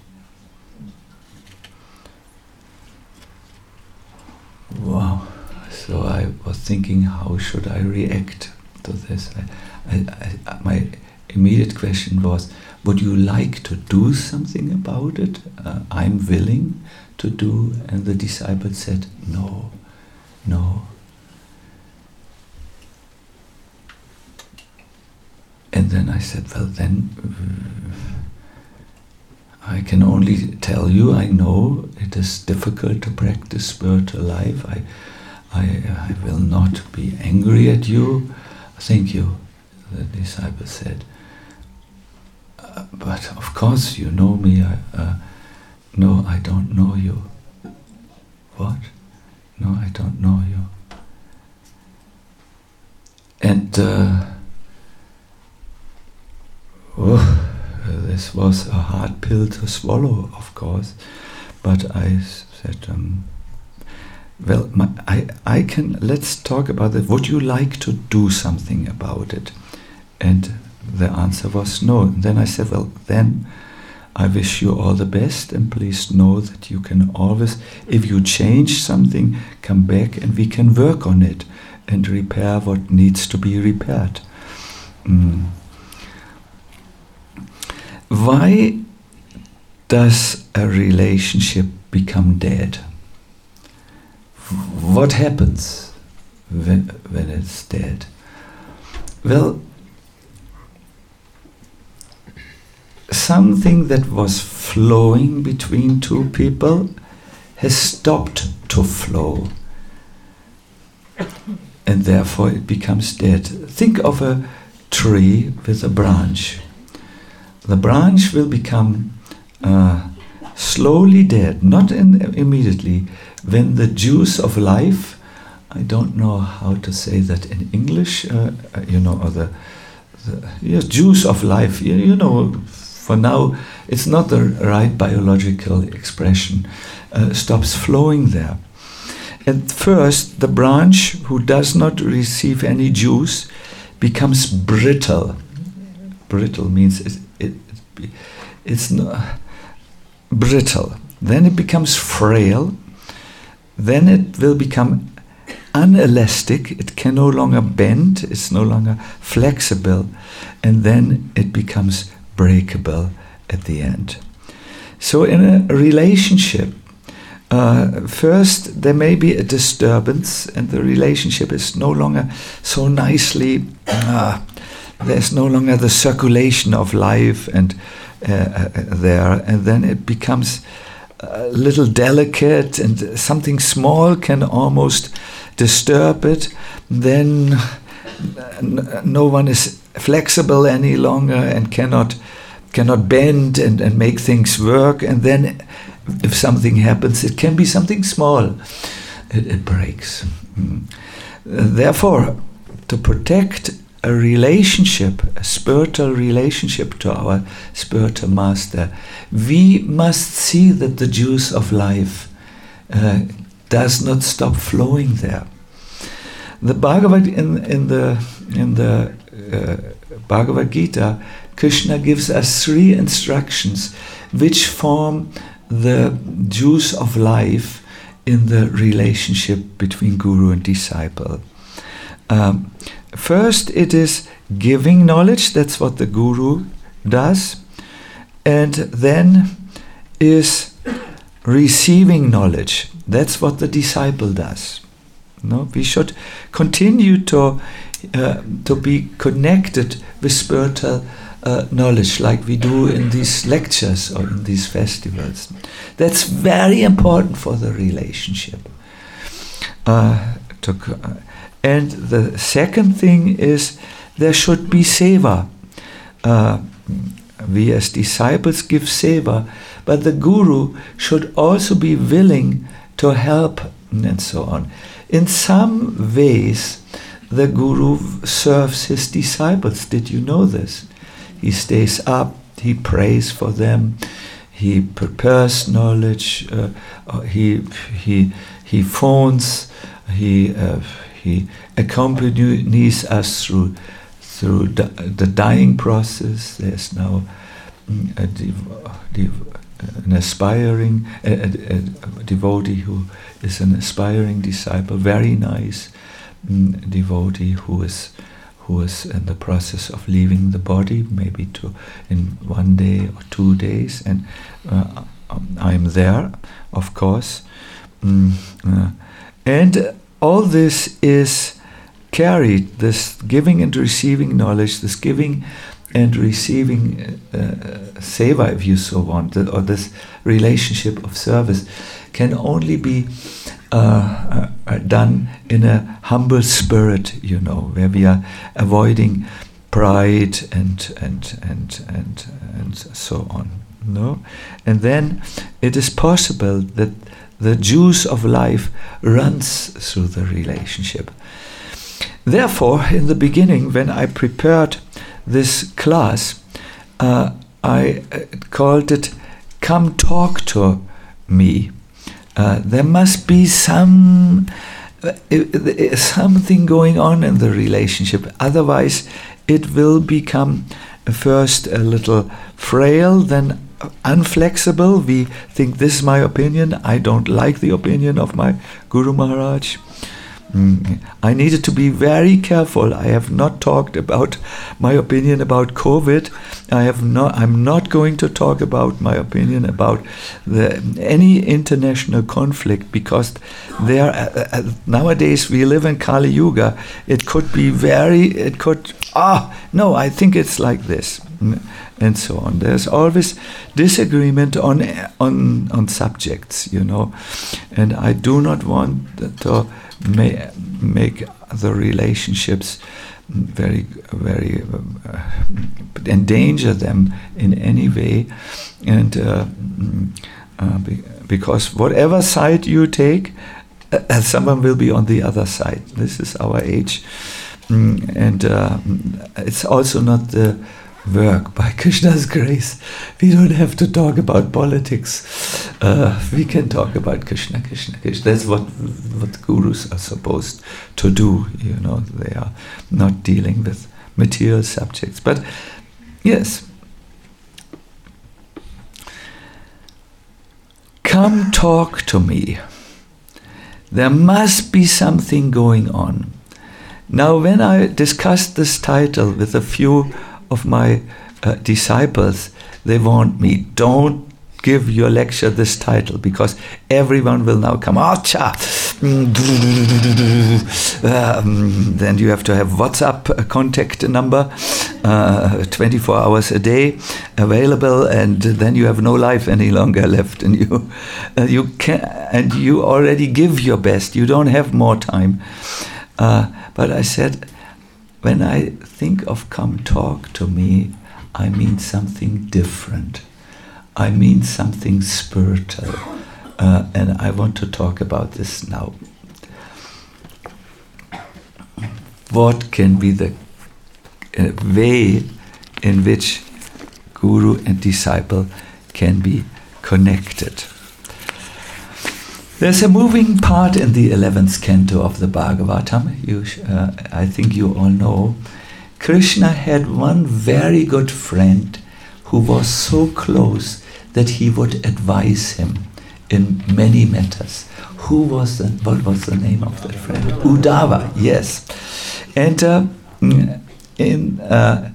Wow! So I was thinking, how should I react to this? I, I, I, my immediate question was, would you like to do something about it? Uh, I'm willing to do. And the disciple said, no. No. And then I said, well, then uh, I can only tell you, I know it is difficult to practice spiritual life. I, I, I will not be angry at you. Thank you, the disciple said. Uh, but of course, you know me. I, uh, no, I don't know you. What? No, I don't know you. And uh, oh, this was a hard pill to swallow, of course. But I said, um, well, my, I, I can, let's talk about it. Would you like to do something about it? And the answer was no. And then I said, well, then I wish you all the best, and please know that you can always, if you change something, come back and we can work on it and repair what needs to be repaired. Mm. Why does a relationship become dead? What happens when, when it's dead? Well, something that was flowing between two people has stopped to flow, and therefore it becomes dead. Think of a tree with a branch. The branch will become uh, slowly dead, not in, immediately, when the juice of life, I don't know how to say that in English, uh, you know, or the, the yeah, juice of life, you, you know, for now, it's not the right biological expression, uh, stops flowing there. At first, the branch who does not receive any juice becomes brittle. Brittle means it, it, it, it's not brittle. Then it becomes frail. Then it will become unelastic. It can no longer bend. It's no longer flexible. And then it becomes breakable at the end. So in a relationship, uh, first there may be a disturbance, and the relationship is no longer so nicely, uh, there's no longer the circulation of life and uh, uh, there, and then it becomes a little delicate, and something small can almost disturb it. Then no one is flexible any longer and cannot cannot bend and, and make things work, and then if something happens, it can be something small, it, it breaks. Mm. Therefore, to protect a relationship, a spiritual relationship to our spiritual master, we must see that the juice of life uh, does not stop flowing there. The Bhagavad in in the in the uh, Bhagavad Gita, Krishna gives us three instructions which form the juice of life in the relationship between guru and disciple. Um, first, it is giving knowledge. That's what the guru does, and then is receiving knowledge. That's what the disciple does. No, we should continue to uh, to be connected with spiritual uh, knowledge, like we do in these lectures or in these festivals. That's very important for the relationship. Uh, to, uh, and the second thing is there should be seva. Uh, we as disciples give seva, but the guru should also be willing to help and so on. In some ways, the guru serves his disciples. Did you know this? He stays up, he prays for them, he prepares knowledge, uh, he he he phones, he uh, he accompanies us through through the, the dying process. There's now a dev- dev- an aspiring a, a, a devotee who is an aspiring disciple, very nice mm, devotee who is who is in the process of leaving the body, maybe to in one day or two days, and uh, I'm there, of course, mm, uh, and all this is carried, this giving and receiving knowledge, this giving and receiving uh, seva, if you so want, or this relationship of service, can only be uh, uh, done in a humble spirit, you know, where we are avoiding pride and and and and and so on. No, and then it is possible that the juice of life runs through the relationship. Therefore, in the beginning, when I prepared this class, uh, I uh, called it "Come Talk to Me." Uh, there must be some uh, uh, something going on in the relationship. Otherwise, it will become first a little frail, then unflexible. We think this is my opinion. I don't like the opinion of my Guru Maharaj. Mm. I needed to be very careful. I have not talked about my opinion about COVID. I have not. I'm not going to talk about my opinion about the, any international conflict, because there uh, uh, nowadays we live in Kali Yuga. It could be very. It could. Ah, no. I think it's like this, and so on. There's always disagreement on on on subjects, you know, and I do not want to May make the relationships very, very uh, endanger them in any way, and uh, uh, be, because whatever side you take, uh, someone will be on the other side. This is our age, mm, and uh, it's also not the work. By Krishna's grace, we don't have to talk about politics. Uh, we can talk about Krishna, Krishna, Krishna. That's what what gurus are supposed to do. You know, they are not dealing with material subjects. But yes, come talk to me. There must be something going on. Now, when I discussed this title with a few of my uh, disciples, they warned me, don't give your lecture this title, because everyone will now come, Acha! Um, then you have to have WhatsApp contact number, uh, twenty-four hours a day available, and then you have no life any longer left in you. Uh, you can, and you already give your best. You don't have more time. Uh, but I said, when I think of come talk to me, I mean something different. I mean something spiritual. Uh, and I want to talk about this now. What can be the uh, way in which guru and disciple can be connected? There's a moving part in the eleventh canto of the Bhagavatam. You, uh, I think you all know. Krishna had one very good friend who was so close that he would advise him in many matters. Who was the, what was the name of that friend? Uddhava, yes. And uh, in uh,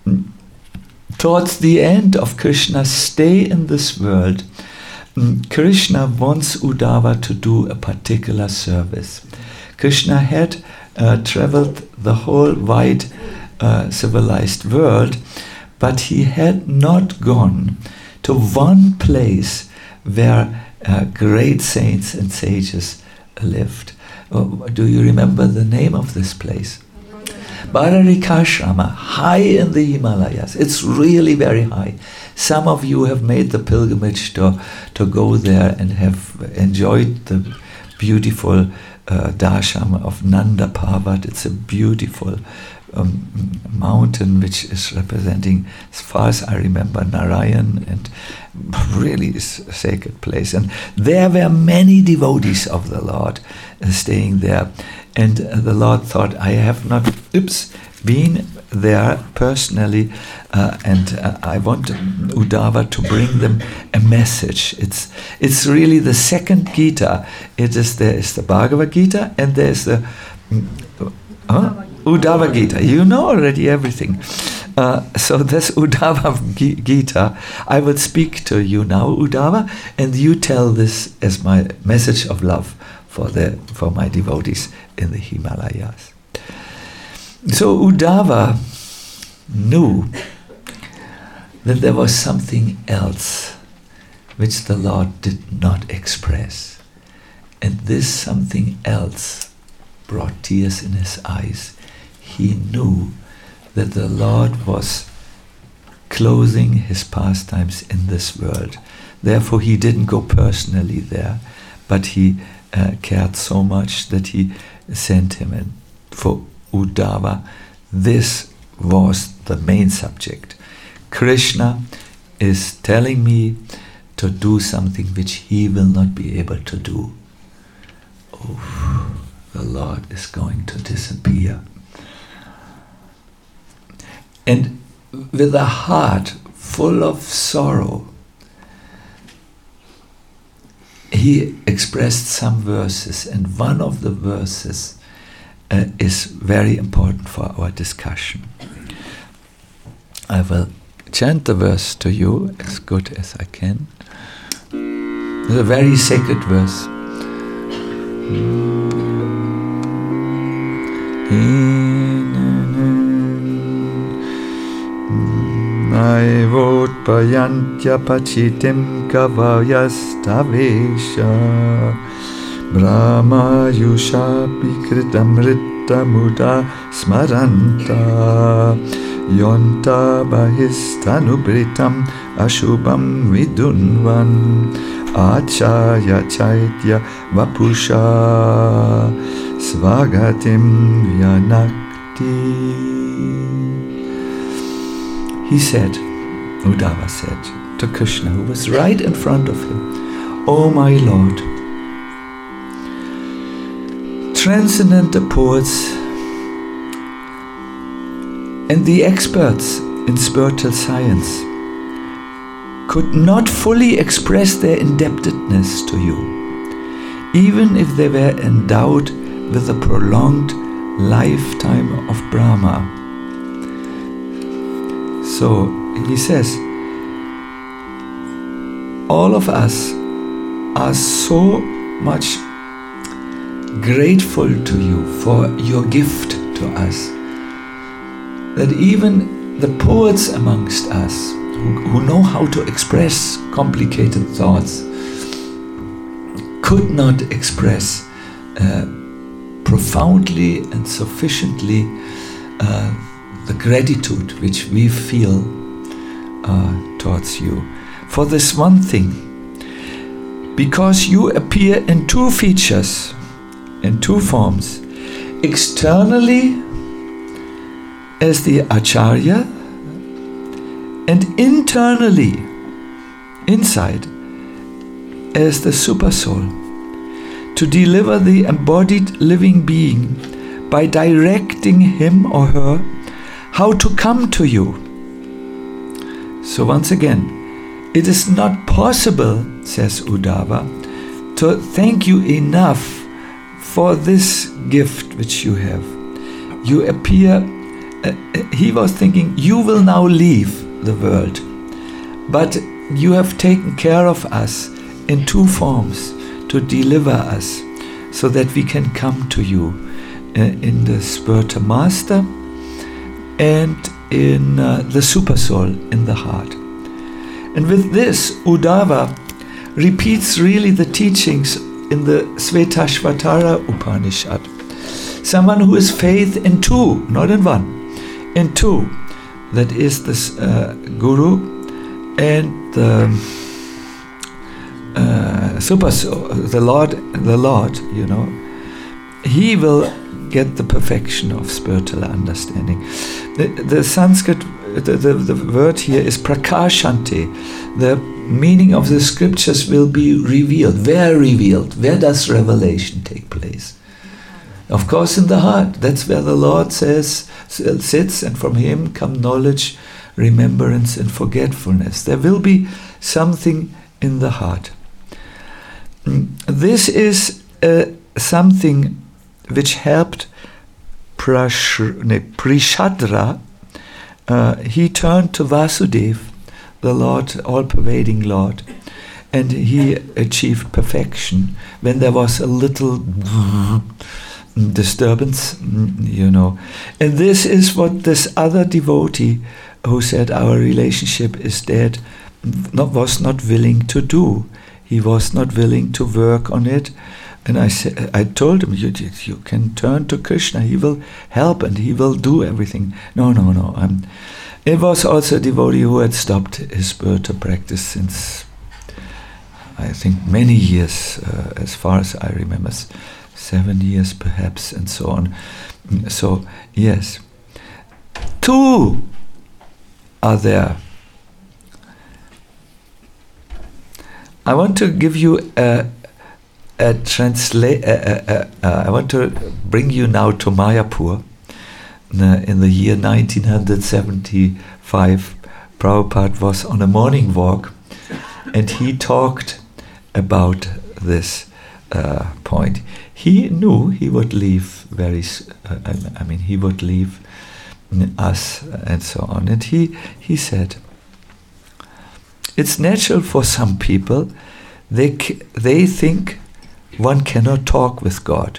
towards the end of Krishna's stay in this world, Krishna wants Uddhava to do a particular service. Krishna had uh, traveled the whole wide uh, civilized world, but he had not gone to one place where uh, great saints and sages lived. Oh, do you remember the name of this place? Badarikashrama, high in the Himalayas. It's really very high. Some of you have made the pilgrimage to, to go there and have enjoyed the beautiful uh, darsham of Nanda Parvat. It's a beautiful um, mountain which is representing, as far as I remember, Narayan, and really is a sacred place. And there were many devotees of the Lord uh, staying there. And uh, the Lord thought, I have not, oops, been there personally, uh, and uh, I want Uddhava to bring them a message. It's it's really the second Gita. It is there is the Bhagavad Gita, and there's the uh, Uddhava Gita. You know already everything. Uh, so this Uddhava Gita, I will speak to you now, Uddhava, and you tell this as my message of love for the for my devotees in the Himalayas. So Uddhava knew that there was something else which the Lord did not express. And this something else brought tears in his eyes. He knew that the Lord was closing his pastimes in this world. Therefore he didn't go personally there, but he uh, cared so much that he sent him in. For Uddhava, this was the main subject. Krishna is telling me to do something which he will not be able to do. Oh, the Lord is going to disappear. And with a heart full of sorrow, he expressed some verses, and one of the verses Uh, is very important for our discussion. I will chant the verse to you as good as I can. It's a very sacred verse. Naivotpayantya pachitim kavayastavesha Brahma yushapi kritamrita muda smaranta yonta bahistanubritam ashubam vidunvan achaya chaitya vapusha svagatim vyanakti. He said, Uddhava said to Krishna, who was right in front of him, "O my Lord, transcendent the poets and the experts in spiritual science could not fully express their indebtedness to you, even if they were endowed with a prolonged lifetime of Brahma." So he says, all of us are so much grateful to you for your gift to us, that even the poets amongst us who, who know how to express complicated thoughts could not express uh, profoundly and sufficiently uh, the gratitude which we feel uh, towards you. For this one thing, because you appear in two features, in two forms, externally as the Acharya and internally, inside, as the Supersoul, to deliver the embodied living being by directing him or her how to come to you. So once again, it is not possible, says Uddhava, to thank you enough for this gift which you have. You appear, uh, he was thinking, you will now leave the world, but you have taken care of us in two forms to deliver us so that we can come to you uh, in the Spiritual Master and in uh, the Supersoul in the heart. And with this, Uddhava repeats really the teachings in the Svetashvatara Upanishad. Someone who has faith in two, not in one, in two. That is this uh, Guru and the uh, Supersoul, the Lord, the Lord, you know. He will get the perfection of spiritual understanding. The, the Sanskrit, the, the, the word here is prakashante. The meaning of the scriptures will be revealed. Where revealed? Where does revelation take place? Of course, in the heart. That's where the Lord says sits, and from Him come knowledge, remembrance, and forgetfulness. There will be something in the heart. This is uh, something which helped Prishadra. Uh, he turned to Vasudev, the Lord, all-pervading Lord, and he achieved perfection when there was a little disturbance, you know. And this is what this other devotee who said our relationship is dead not, was not willing to do. He was not willing to work on it. And I said, I told him, you, you can turn to Krishna. He will help and he will do everything. No, no, no. I'm, it was also a devotee who had stopped his spiritual practice since, I think, many years, uh, as far as I remember, seven years perhaps, and so on. So, yes. Two are there. I want to give you a A transla- uh, uh, uh, I want to bring you now to Mayapur. Uh, in the year nineteen seventy-five, Prabhupada was on a morning walk and he talked about this uh, point. He knew he would leave very, uh, I mean, he would leave us and so on. And he, he said, it's natural for some people, they they think one cannot talk with God.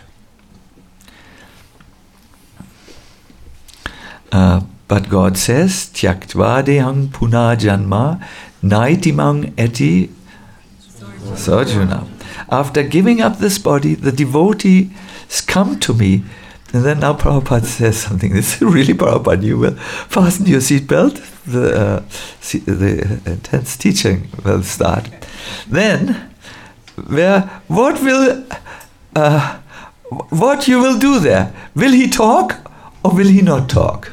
Uh, but God says, Tyaktva dehang puna janma naitimang eti sarjuna. After giving up this body, the devotees come to me. And then now Prabhupada says something. This is really Prabhupada. You will fasten your seatbelt. The, uh, the intense teaching will start. Then, where what will uh, what you will do there? Will he talk or will he not talk?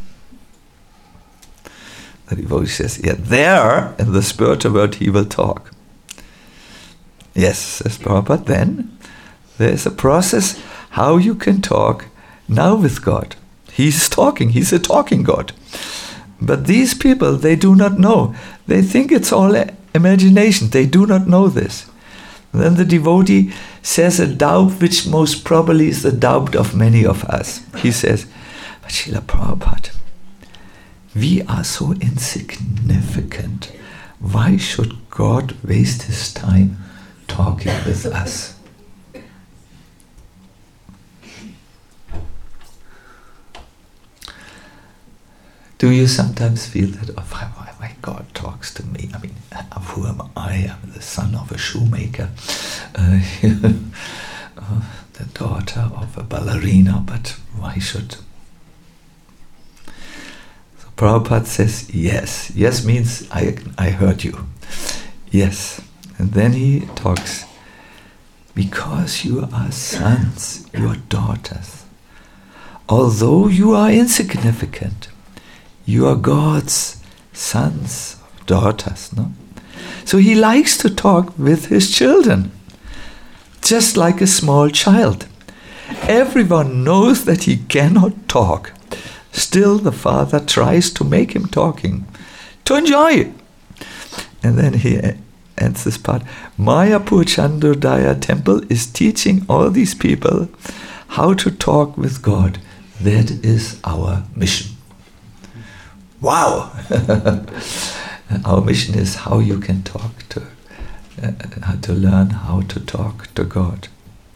The devotee says, yeah, there in the spiritual world he will talk. Yes, says Prabhupada, then there is a process how you can talk now with God. He's talking, he's a talking God. But these people, they do not know. They think it's all imagination. They do not know this. And then the devotee says a doubt which most probably is the doubt of many of us. He says, but Srila Prabhupada, we are so insignificant. Why should God waste his time talking with us? Do you sometimes feel that, oh, why, why God talks to me? I mean, who am I? I'm the son of a shoemaker, uh, uh, the daughter of a ballerina, but why should... So Prabhupada says, yes. Yes means I, I heard you. Yes. And then he talks, because you are sons, you are daughters. Although you are insignificant, you are God's sons, daughters, no? So he likes to talk with his children, just like a small child. Everyone knows that he cannot talk. Still, the father tries to make him talking, to enjoy. And then he ends this part. Mayapur Chandrodaya temple is teaching all these people how to talk with God. That is our mission. Wow! Our mission is how you can talk to, uh, how to learn how to talk to God.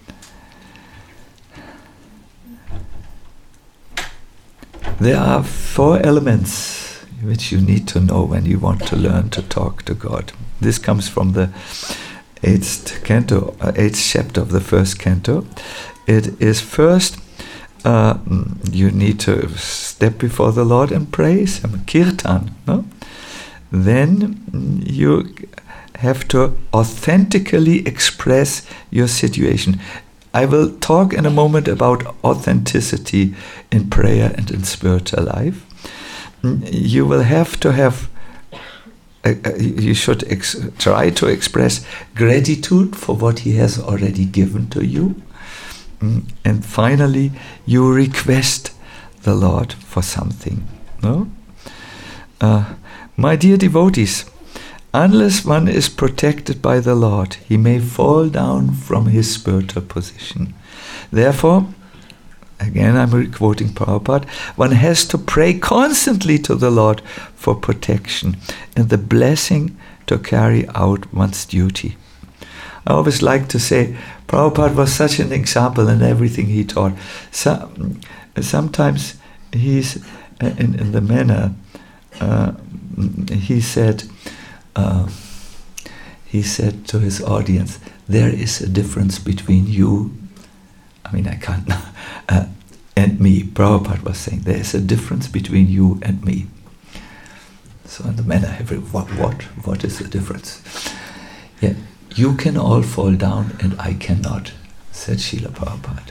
There are four elements which you need to know when you want to learn to talk to God. This comes from the eighth canto, uh, eighth chapter of the first canto. It is first, uh, you need to step before the Lord and praise Him, kirtan, no? Then you have to authentically express your situation. I will talk in a moment about authenticity in prayer and in spiritual life. You will have to have, uh, you should ex- try to express gratitude for what He has already given to you. And finally, you request the Lord for something. No? Uh, my dear devotees, unless one is protected by the Lord, he may fall down from his spiritual position. Therefore, again I'm quoting Prabhupada, one has to pray constantly to the Lord for protection and the blessing to carry out one's duty. I always like to say, Prabhupada was such an example in everything he taught. So, sometimes he's in, in the manner, uh, he said, uh, he said to his audience, there is a difference between you, I mean I can't, uh, and me. Prabhupada was saying, there is a difference between you and me. So in the manner, every, what, what, what is the difference? Yeah. You can all fall down and I cannot, said Srila Prabhupada.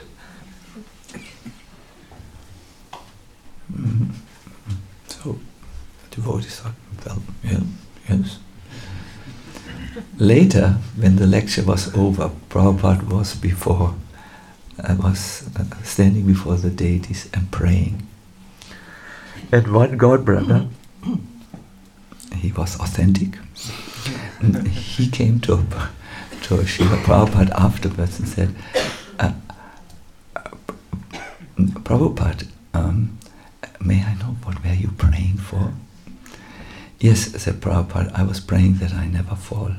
Mm-hmm. So, devotees thought, well, yeah, yes. Later, when the lecture was over, Prabhupada was before, I was uh, standing before the deities and praying. And one god brother, he was authentic. He came to, to Srila Prabhupada afterwards and said, uh, uh, Prabhupada, um, may I know what were you praying for? Yes, said Prabhupada, I was praying that I never fall.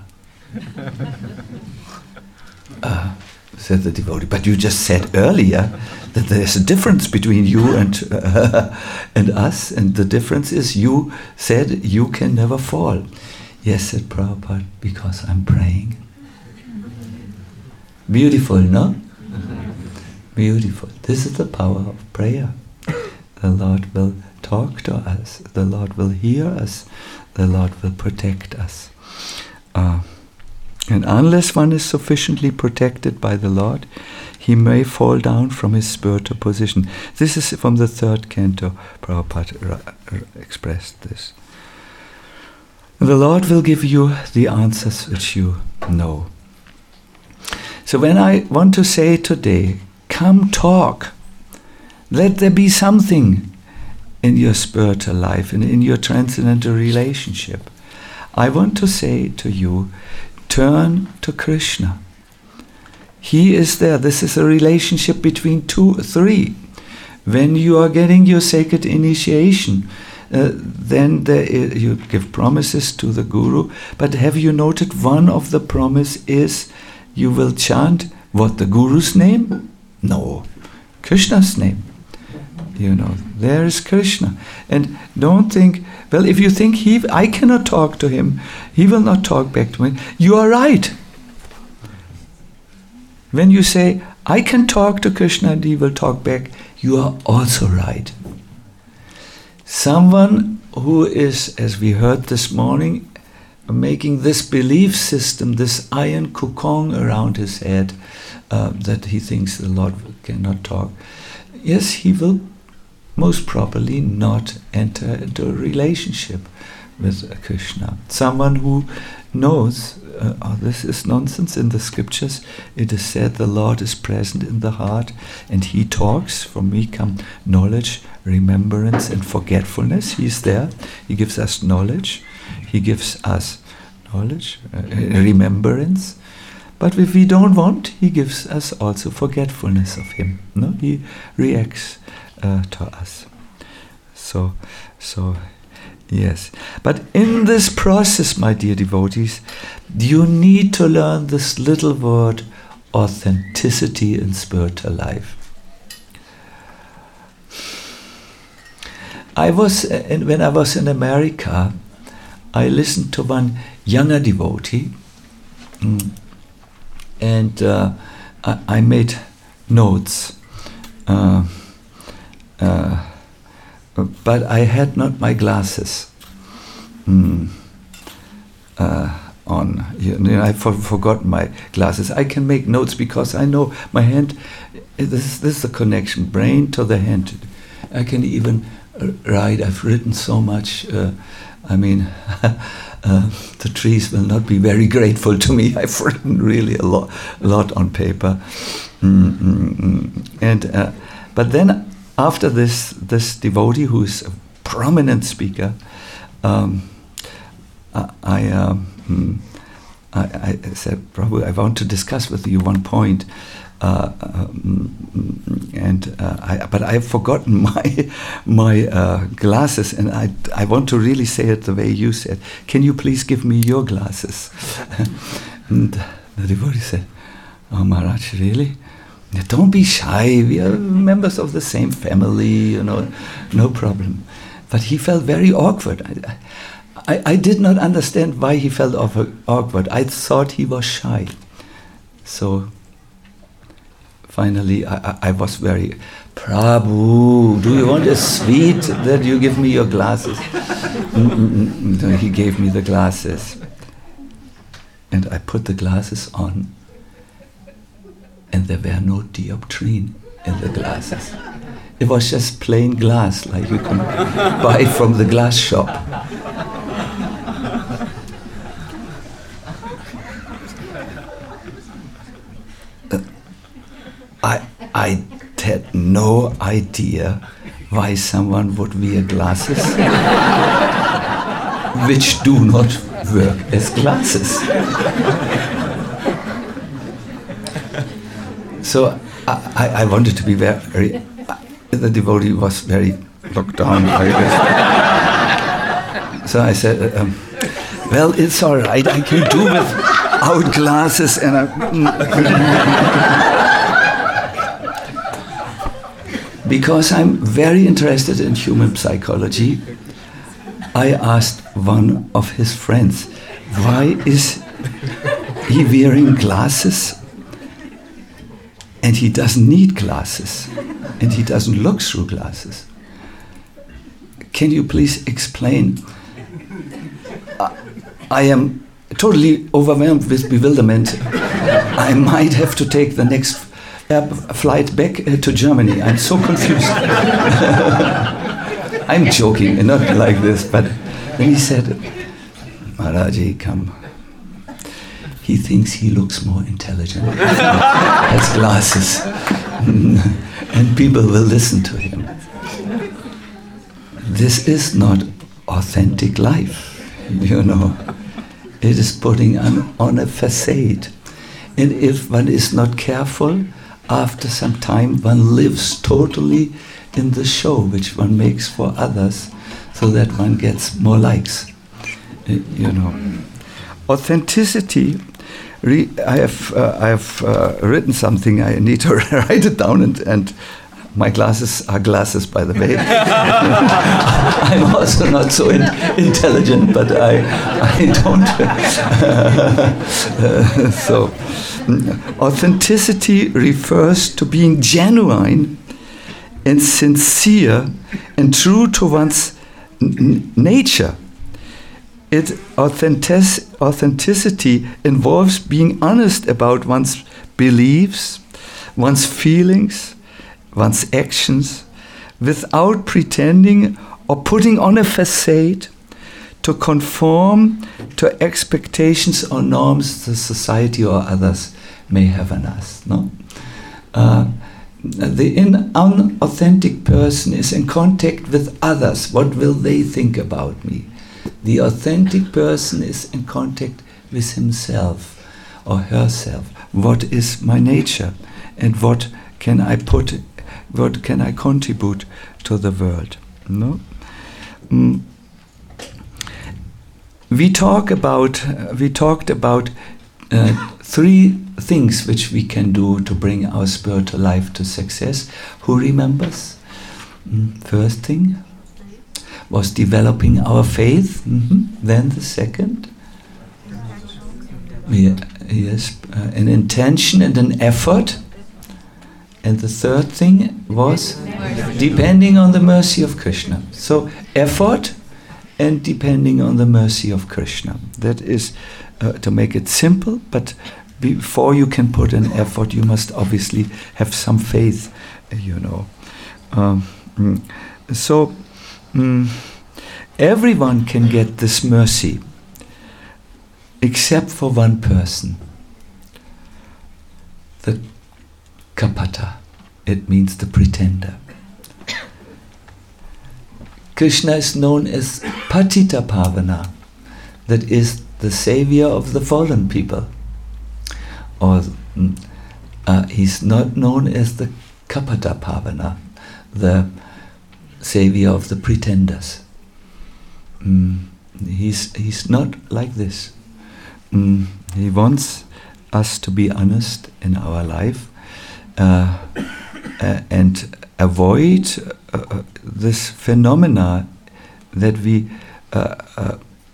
uh, said the devotee, but you just said earlier that there's a difference between you and uh, and us, and the difference is you said you can never fall. Yes, said Prabhupada, because I'm praying. Beautiful, no? Beautiful. This is the power of prayer. The Lord will talk to us. The Lord will hear us. The Lord will protect us. Uh, and unless one is sufficiently protected by the Lord, he may fall down from his spiritual position. This is from the third canto. Prabhupada r- r- expressed this. The Lord will give you the answers which you know. So when I want to say today, come talk, let there be something in your spiritual life and in your transcendental relationship, I want to say to you, turn to Krishna. He is there. This is a relationship between two, three. When you are getting your sacred initiation, Uh, then there is, you give promises to the Guru, but have you noted one of the promise is you will chant what, the Guru's name? No, Krishna's name. You know, there is Krishna. And don't think, well, if you think he, I cannot talk to him, he will not talk back to me, you are right. When you say, I can talk to Krishna and he will talk back, you are also right. Someone who is, as we heard this morning, making this belief system, this iron cocoon around his head, uh, that he thinks the Lord cannot talk. Yes, he will most probably not enter into a relationship with Krishna. Someone who knows, uh, oh, this is nonsense in the scriptures. It is said the Lord is present in the heart and he talks. From me come knowledge, remembrance and forgetfulness. He is there. He gives us knowledge. He gives us knowledge, uh, remembrance. But if we don't want, he gives us also forgetfulness of him. No, he reacts uh, to us. So, so, yes. But in this process, my dear devotees, you need to learn this little word, authenticity in spiritual life. I was, uh, in, when I was in America, I listened to one younger devotee, mm, and uh, I, I made notes, uh, uh, but I had not my glasses mm, uh, on. You know, I for, forgot my glasses. I can make notes because I know my hand. This, this is the connection, brain to the hand. I can even write. I've written so much. Uh, I mean. Uh, the trees will not be very grateful to me. I've written really a lot, a lot on paper, mm, mm, mm. and uh, but then after this, this devotee who is a prominent speaker, um, I, I, um, I, I said, Prabhu, I want to discuss with you one point. Uh, um, and uh, I, but I've forgotten my my uh, glasses, and I I want to really say it the way you said. Can you please give me your glasses? And the devotee said, "Oh Maharaj, really? Don't be shy. We are members of the same family, you know, no problem." But he felt very awkward. I, I, I did not understand why he felt awkward. I thought he was shy. So. Finally, I, I was very, Prabhu, do you want a sweet that you give me your glasses? Mm-mm-mm. So he gave me the glasses. And I put the glasses on. And there were no dioptrine in the glasses. It was just plain glass, like you can buy from the glass shop. I I had no idea why someone would wear glasses which do not work as glasses. So I, I, I wanted to be very, uh, the devotee was very looked down. So I said, um, well, it's all right, I can do without glasses. And I... Because I'm very interested in human psychology, I asked one of his friends, why is he wearing glasses? And he doesn't need glasses, and he doesn't look through glasses. Can you please explain? I, I am totally overwhelmed with bewilderment. I might have to take the next Uh, flight back uh, to Germany. I'm so confused. I'm joking, not like this, but then he said, Maharaji, come. He thinks he looks more intelligent. Has glasses. And people will listen to him. This is not authentic life, you know. It is putting on, on a facade. And if one is not careful, after some time, one lives totally in the show which one makes for others, so that one gets more likes. Uh, you know, authenticity. Re- I have uh, I have uh, written something. I need to write it down, and, and my glasses are glasses, by the way. I'm also not so in- intelligent, but I I don't. uh, so. Authenticity refers to being genuine and sincere and true to one's n- nature. It authentic- authenticity involves being honest about one's beliefs, one's feelings, one's actions, without pretending or putting on a facade to conform to expectations or norms the society or others may have on us. No, uh, the in- unauthentic person is in contact with others. What will they think about me? The authentic person is in contact with himself or herself. What is my nature, and what can I put? What can I contribute to the world? No. Mm. We talk about. Uh, we talked about uh, three things which we can do to bring our spiritual life to success. Who remembers? Mm. First thing was developing our faith. Mm-hmm. Then the second, yeah, yes, uh, an intention and an effort. And the third thing was depending on the mercy of Krishna. So effort and depending on the mercy of Krishna. That is uh, to make it simple, but before you can put an effort, you must obviously have some faith, you know. Um, mm, so mm, everyone can get this mercy, except for one person, the kapata. It means the pretender. Krishna is known as Patita Pavana, that is the savior of the fallen people. Or uh, he's not known as the Kapata Pavana, the savior of the pretenders. Mm, he's he's not like this. Mm, he wants us to be honest in our life uh, uh, and avoid uh, this phenomena that we, uh, uh,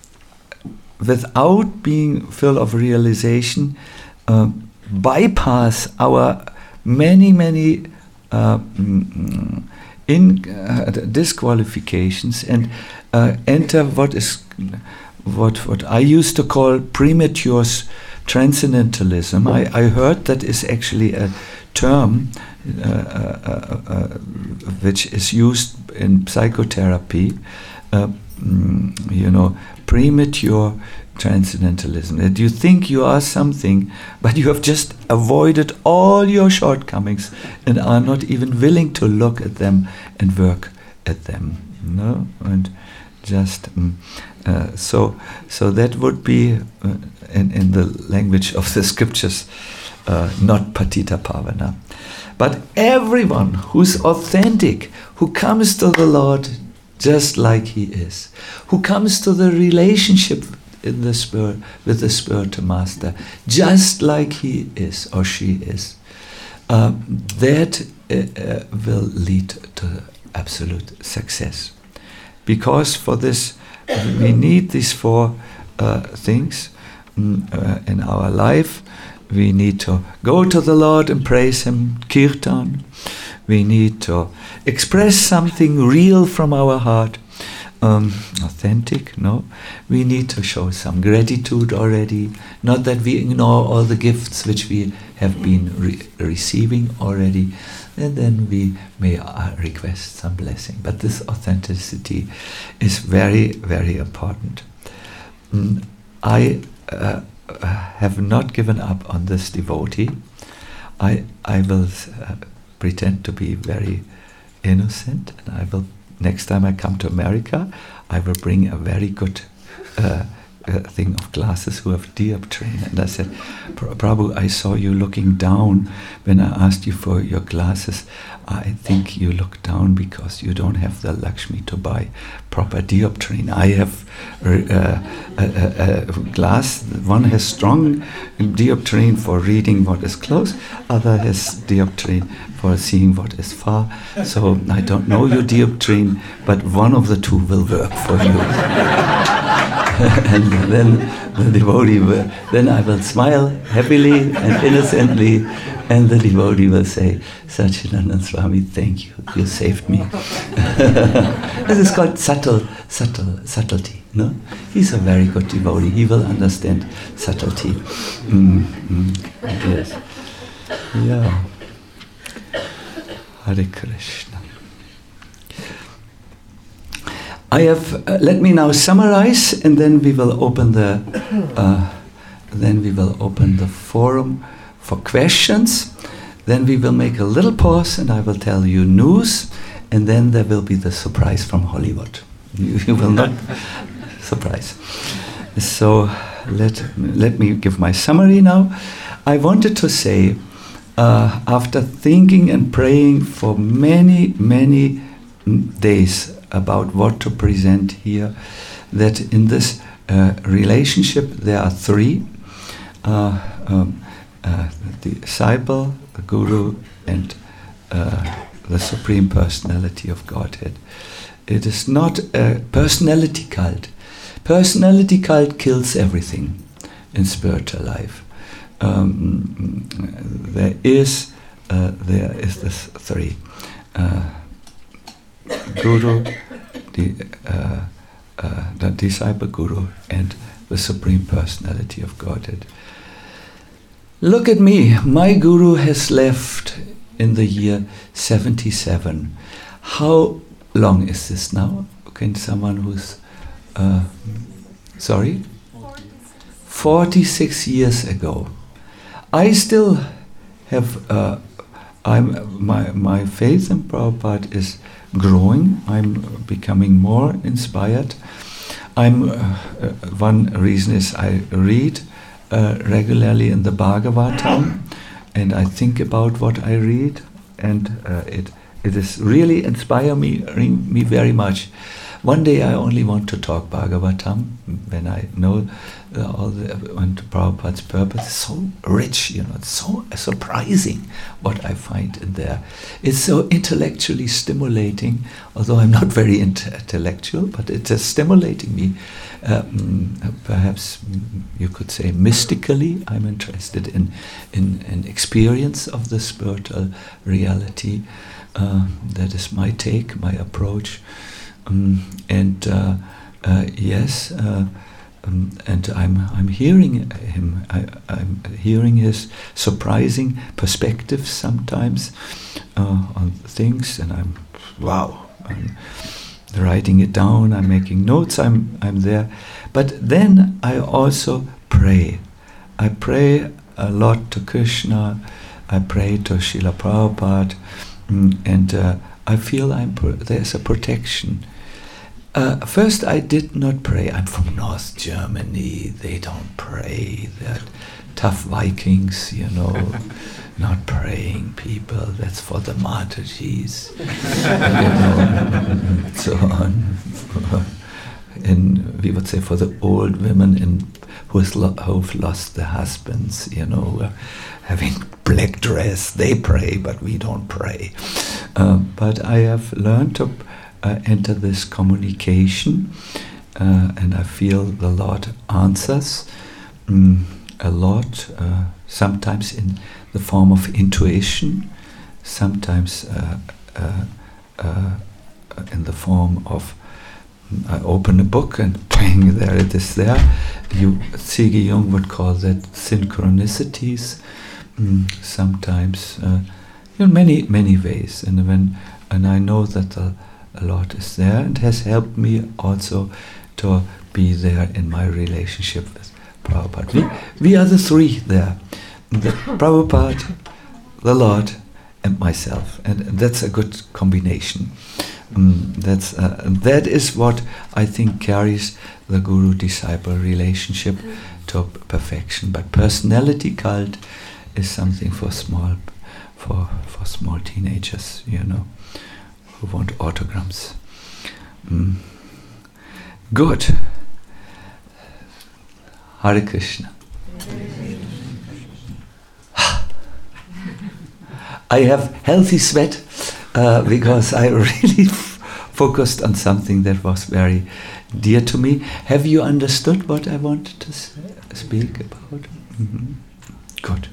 without being full of realization, uh, bypass our many, many uh, mm, in uh, disqualifications and uh, enter what is what what I used to call premature transcendentalism. I, I heard that is actually a term uh, uh, uh, which is used in psychotherapy. Uh, mm, you know, premature transcendentalism. That you think you are something, but you have just avoided all your shortcomings and are not even willing to look at them and work at them. No, and just um, uh, so so that would be uh, in in the language of the scriptures, uh, not patita pavana, but everyone who's authentic, who comes to the Lord just like He is, who comes to the relationship in the spirit with the spiritual master just like he is or she is, uh, that uh, uh, will lead to absolute success. Because for this we need these four uh, things mm, uh, in our life. We need to go to the Lord and praise Him, kirtan. We need to express something real from our heart, um, authentic, no? We need to show some gratitude already, not that we ignore all the gifts which we have been re- receiving already, and then we may uh, request some blessing. But this authenticity is very, very important. Mm, I uh, have not given up on this devotee. I I will uh, pretend to be very innocent, and I will, next time I come to America, I will bring a very good uh, uh, thing of glasses who have dioptrine. And I said, Prabhu, I saw you looking down when I asked you for your glasses. I think you look down because you don't have the Lakshmi to buy proper dioptrine. I have uh, a, a, a glass. One has strong dioptrine for reading what is close, other has dioptrine for seeing what is far. So I don't know your dioptrine, but one of the two will work for you. and then the devotee will, then I will smile happily and innocently, and the devotee will say, Satchidananda Swami, thank you, you saved me. This is called subtle, subtle, subtlety. No? He's a very good devotee. He will understand subtlety. Mm, mm, yes. Yeah. Hare Krishna. I have. Uh, let me now summarize, and then we will open the. Uh, then we will open the forum for questions. Then we will make a little pause, and I will tell you news, and then there will be the surprise from Hollywood. You, you will not surprise. So let let me give my summary now. I wanted to say, uh, after thinking and praying for many many days about what to present here, that in this uh, relationship there are three: uh, um, uh, the disciple, the guru, and uh, the Supreme Personality of Godhead. It is not a personality cult. Personality cult kills everything in spiritual life. Um, there is uh, there is this three: uh, guru, the uh, uh, the disciple guru, and the Supreme Personality of Godhead. Look at me. My guru has left in the year seventy-seven. How long is this now? Can someone who's uh, sorry? forty-six years ago. I still have. Uh, I'm my my faith in Prabhupada is growing. I'm becoming more inspired. I'm. Uh, uh, one reason is I read uh, regularly in the Bhagavatam, and I think about what I read, and uh, it it is really inspire me me very much. One day I only want to talk Bhagavatam when I know uh, all the and Prabhupada's purpose is so rich, you know, it's so surprising what I find in there. It's so intellectually stimulating, although I'm not very intellectual, but it's uh, stimulating me. Um, perhaps you could say mystically, I'm interested in, in, in experience of the spiritual reality. Uh, that is my take, my approach. Um, and uh, uh, yes, uh, um, and I'm I'm hearing him. I, I'm hearing his surprising perspectives sometimes uh, on things, and I'm wow. I'm writing it down. I'm making notes. I'm I'm there, but then I also pray. I pray a lot to Krishna. I pray to Srila Prabhupada, mm, and uh, I feel I'm pro- there's a protection. Uh, first, I did not pray. I'm from North Germany. They don't pray. They're tough Vikings, you know, not praying people. That's for the Mataji's, you know, and so on. And we would say for the old women in who's lo- who've lost their husbands, you know, uh, having black dress. They pray, but we don't pray. Uh, but I have learned to Uh, enter this communication, uh, and I feel the Lord answers um, a lot, uh, sometimes in the form of intuition, sometimes uh, uh, uh, in the form of um, I open a book and bang, there it is there. You, C G Jung would call that synchronicities, um, sometimes uh, in many, many ways. And when and I know that the a lot is there, and has helped me also to be there in my relationship with Prabhupada. We, we are the three there, the Prabhupada, the Lord, and myself, and that's a good combination. Um, that's uh, that is what I think carries the guru-disciple relationship to perfection. But personality cult is something for small, for for small teenagers, you know, who want autograms. Mm. Good. Hare Krishna. I have healthy sweat uh, because I really f- focused on something that was very dear to me. Have you understood what I wanted to s- speak about? Mm-hmm. Good.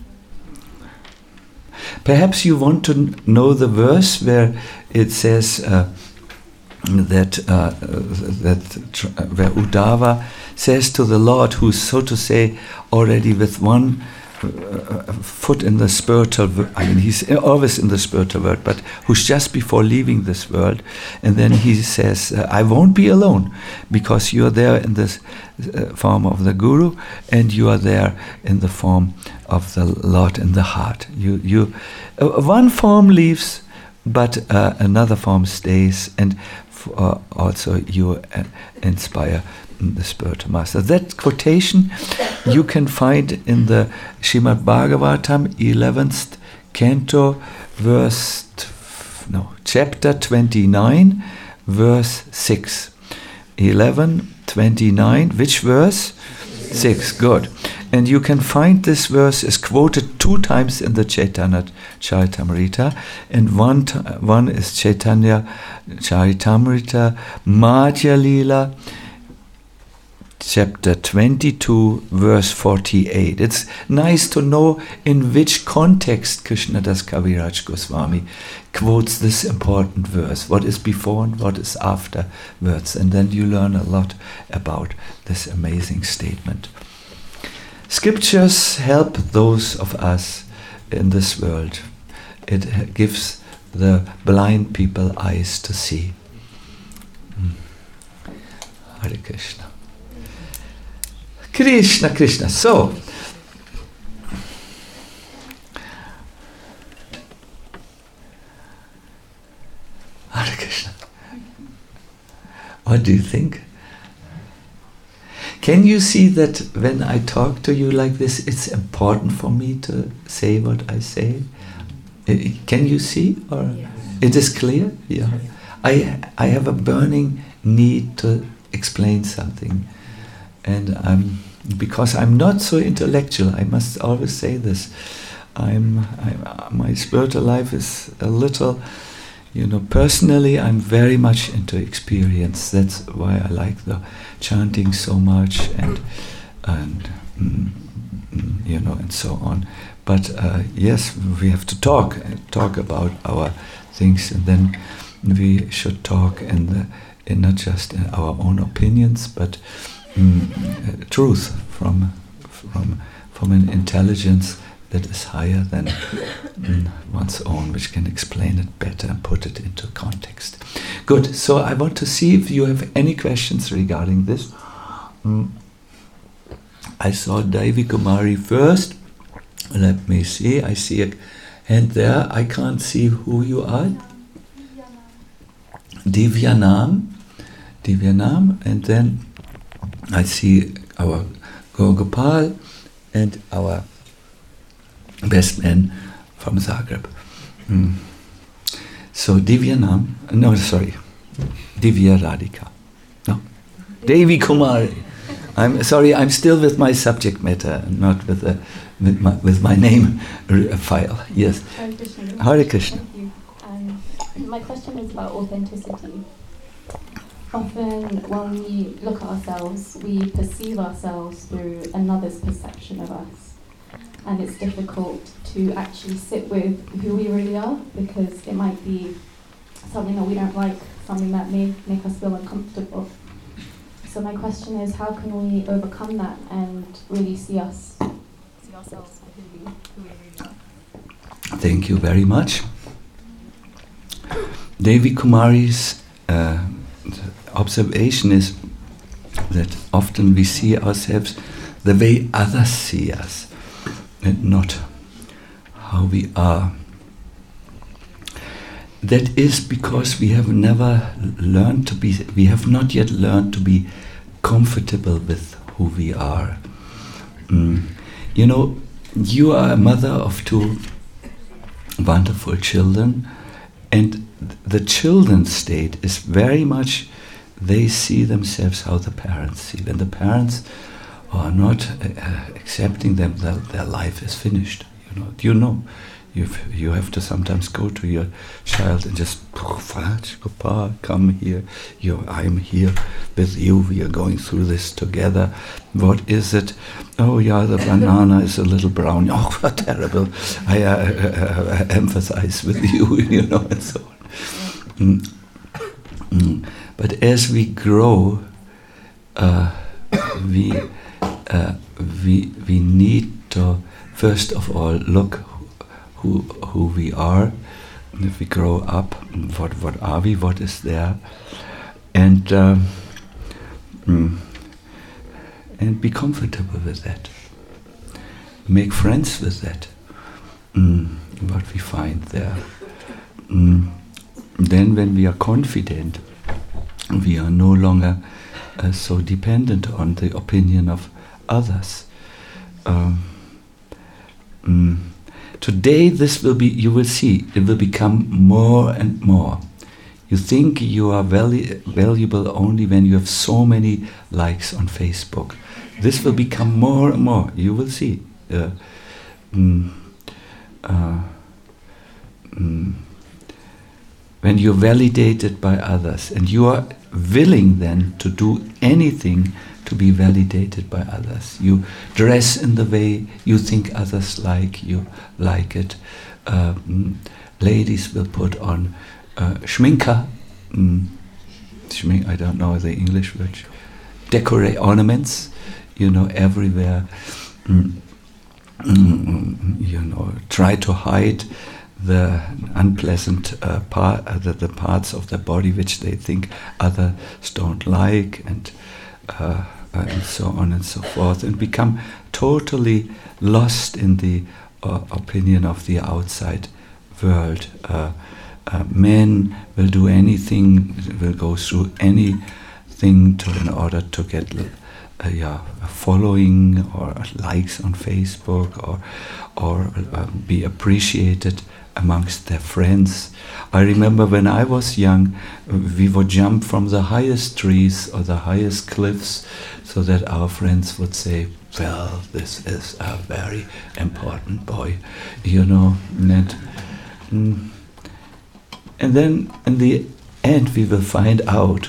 Perhaps you want to n- know the verse where it says uh, that uh, that tr- uh, where Uddhava says to the Lord, who's so to say already with one uh, foot in the spiritual world, I mean he's always in the spiritual world, but who's just before leaving this world, and then he says, uh, I won't be alone, because you are there in the uh, form of the Guru, and you are there in the form of the Lord in the heart. You, you, uh, one form leaves, but uh, another form stays, and f- uh, also you uh, inspire the spiritual master. That quotation you can find in the Srimad Bhagavatam, eleventh canto, verse t- no chapter twenty-nine, verse six. Eleven twenty-nine. Which verse? Six. Good. And you can find this verse is quoted two times in the Chaitanya Charitamrita, and one t- one is Chaitanya Charitamrita Madhya Lila, chapter twenty-two, verse forty-eight. It's nice to know in which context Krishnadas Kaviraj Goswami quotes this important verse, what is before and what is afterwards, and then you learn a lot about this amazing statement. Scriptures help those of us in this world. It gives the blind people eyes to see. Mm. Hare Krishna. Krishna, Krishna. So, Hare Krishna. What do you think? Can you see that when I talk to you like this, it's important for me to say what I say? I- Can you see? Or Yes. it is clear? Yeah. I I have a burning need to explain something. And I'm, because I'm not so intellectual, I must always say this. I'm, I'm my spiritual life is a little, you know, personally I'm very much into experience. That's why I like the chanting so much, and and mm, mm, you know, and so on. But uh, yes, we have to talk talk about our things, and then we should talk in the in not just in our own opinions, but Mm, uh, truth from from from an intelligence that is higher than mm, one's own, which can explain it better and put it into context. Good. So I want to see if you have any questions regarding this. Mm. I saw Devi Kumari first. Let me see. I see a hand there. I can't see who you are. Divyanam. Divyanam, and then I see our Gopal and our best man from Zagreb. Mm. So Divyanam, no, sorry, Divya Radhika. No, Devi Kumari. I'm sorry, I'm still with my subject matter, not with the with my with my name uh, file. Yes. Hare Krishna. Hare Krishna. Thank you. Um, my question is about authenticity. Often when we look at ourselves, we perceive ourselves through another's perception of us. And it's difficult to actually sit with who we really are, because it might be something that we don't like, something that may make us feel uncomfortable. So my question is, how can we overcome that and really see us, see ourselves for who we, who we really are? Thank you very much. Devi Kumari's uh, observation is that often we see ourselves the way others see us, and not how we are. That is because we have never learned to be, we have not yet learned to be comfortable with who we are. Mm. You know, you are a mother of two wonderful children, and the children's state is very much, they see themselves how the parents see. When the parents are not uh, accepting them, their, their life is finished. You know, you know, You you have to sometimes go to your child and just, Papa, come here. You, I'm here with you. We are going through this together. What is it? Oh yeah, the banana is a little brown. Oh, terrible! I uh, uh, empathize with you, you know, and so on. Mm. Mm. But as we grow, uh, we uh, we we need to first of all look who who we are. And if we grow up, what what are we? What is there? And um, mm, and be comfortable with that. Make friends with that. Mm, what we find there. Mm. Then, when we are confident, we are no longer uh, so dependent on the opinion of others. Um, mm, today, this will be, you will see, it will become more and more. You think you are valu- valuable only when you have so many likes on Facebook. This will become more and more, you will see. Uh, mm, uh, mm, when you're validated by others, and you are willing then to do anything to be validated by others. You dress in the way you think others like you like it. Uh, mm, ladies will put on uh, schminka, mm, schmink, I don't know the English word, decorate ornaments, you know, everywhere. Mm, mm, you know, try to hide the unpleasant uh, part, uh, the, the parts of the body which they think others don't like, and uh, uh, and so on and so forth, and become totally lost in the uh, opinion of the outside world. Uh, uh, men will do anything, will go through anything to in order to get uh, yeah, a following or likes on Facebook, or or uh, be appreciated amongst their friends. I remember when I was young, we would jump from the highest trees or the highest cliffs so that our friends would say, well, this is a very important boy, you know. And, mm, and then in the end we will find out,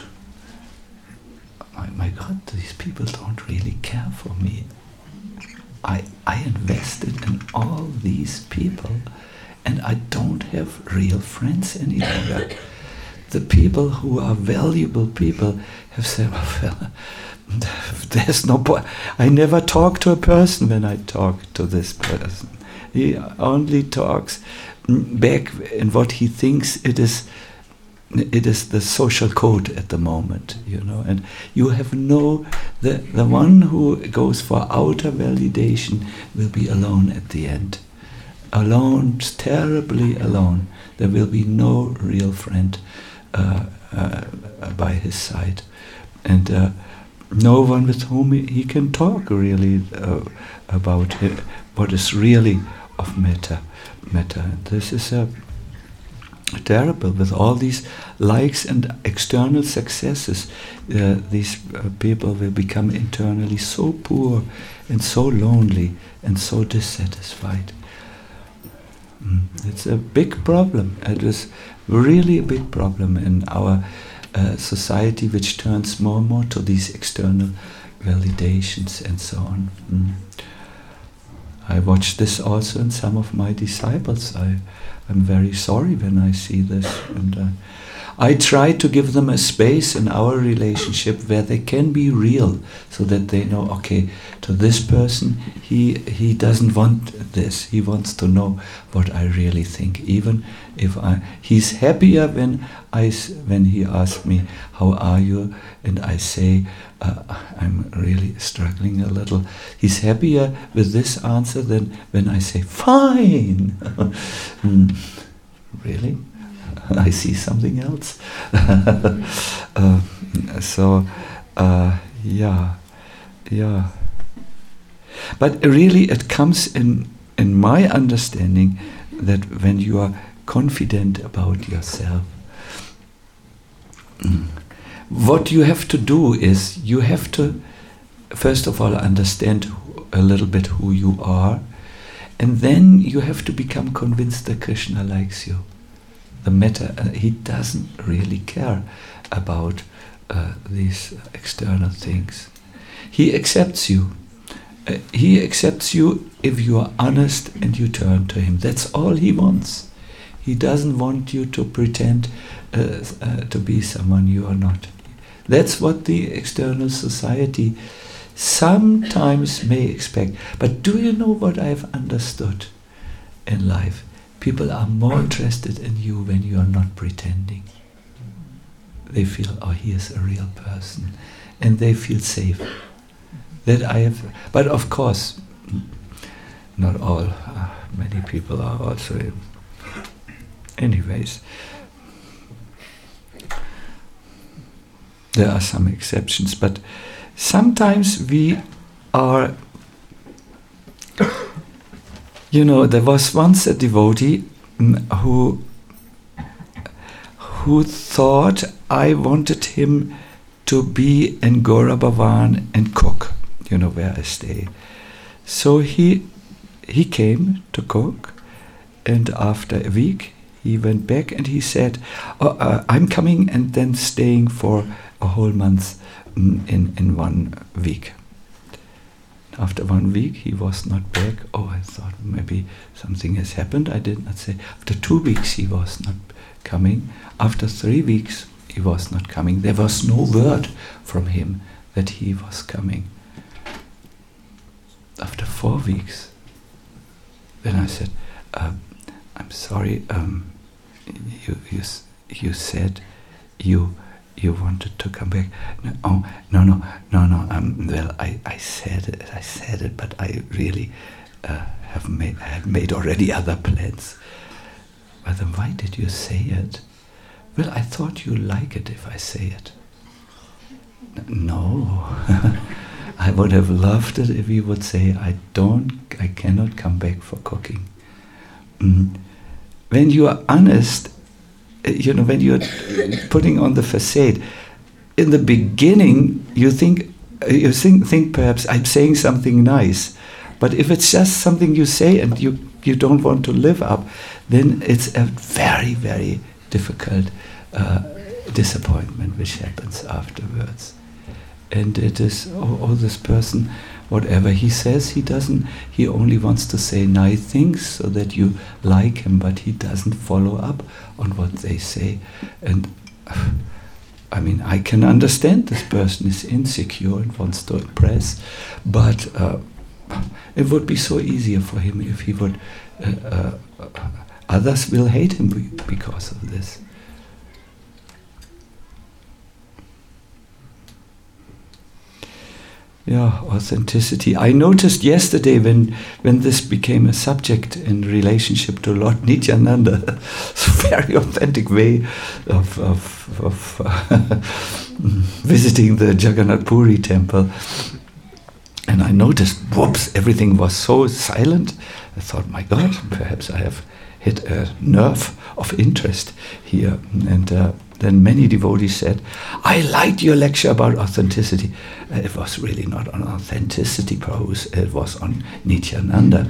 my, my God, these people don't really care for me. I, I invested in all these people, and I don't have real friends any longer. The people who are valuable people have said, well, there's no point. I never talk to a person when I talk to this person. He only talks back in what he thinks it is. It is the social code at the moment, you know, and you have no, the, the one who goes for outer validation will be alone at the end. Alone, terribly alone. There will be no real friend uh, uh, by his side. And uh, no one with whom he, he can talk really uh, about it, what is really of matter. matter. This is a terrible, with all these likes and external successes. Uh, these uh, people will become internally so poor and so lonely and so dissatisfied. Mm. It's a big problem. It is really a big problem in our uh, society, which turns more and more to these external validations and so on. Mm. I watch this also in some of my disciples. I I'm very sorry when I see this, and uh, I try to give them a space in our relationship where they can be real, so that they know, okay, to this person, he he doesn't want this. He wants to know what I really think. Even if I, he's happier when I when he asks me, "How are you?" and I say, uh, "I'm really struggling a little." He's happier with this answer than when I say, "Fine." mm, really? I see something else. uh, so, uh, yeah, yeah. But really, it comes in in my understanding that when you are confident about yourself, mm, what you have to do is you have to, first of all, understand a little bit who you are, And then you have to become convinced that Krishna likes you. The matter, uh, he doesn't really care about uh, these external things. He accepts you. Uh, he accepts you if you are honest and you turn to him. That's all he wants. He doesn't want you to pretend uh, uh, to be someone you are not. That's what the external society sometimes may expect. But do you know what I've understood in life? People are more interested in you when you are not pretending. They feel, oh, he is a real person. And they feel safe. That I have, but of course, not all. Uh, many people are also in. Anyways, there are some exceptions, but sometimes we are, you know, there was once a devotee mm, who who thought I wanted him to be in Gaura Bhavan and cook, you know, where I stay. So he he came to cook, and after a week he went back and he said, oh, uh, I'm coming and then staying for a whole month mm, in, in one week. After one week he was not back. Oh, I thought maybe something has happened. I did not say. After two weeks he was not coming. After three weeks he was not coming. There was no word from him that he was coming. After four weeks, then I said, uh, I'm sorry, um, you, you you said you you wanted to come back. No, oh, no, no, no, no. Um, well, I, I said it, I said it, but I really uh, have made I had made already other plans. But then why did you say it? Well, I thought you like it if I say it. No, I would have loved it if you would say, I don't, I cannot come back for cooking. Mm. When you are honest, you know, when you're putting on the facade, in the beginning you think, you think, think perhaps I'm saying something nice, but if it's just something you say and you, you don't want to live up, then it's a very, very difficult uh, disappointment which happens afterwards. And it is, oh, oh, this person, whatever he says, he doesn't, he only wants to say nice things so that you like him, but he doesn't follow up on what they say. And I mean, I can understand this person is insecure and wants to impress, but uh, it would be so easier for him if he would, uh, uh, others will hate him because of this. Yeah, authenticity. I noticed yesterday when when this became a subject in relationship to Lord Nityananda, it's a very authentic way of, of, of uh, visiting the Jagannath Puri temple. And I noticed, whoops, everything was so silent. I thought, my God, perhaps I have hit a nerve of interest here. And uh, then many devotees said, I liked your lecture about authenticity. Uh, it was really not on authenticity, Prabhu, it was on Nityananda.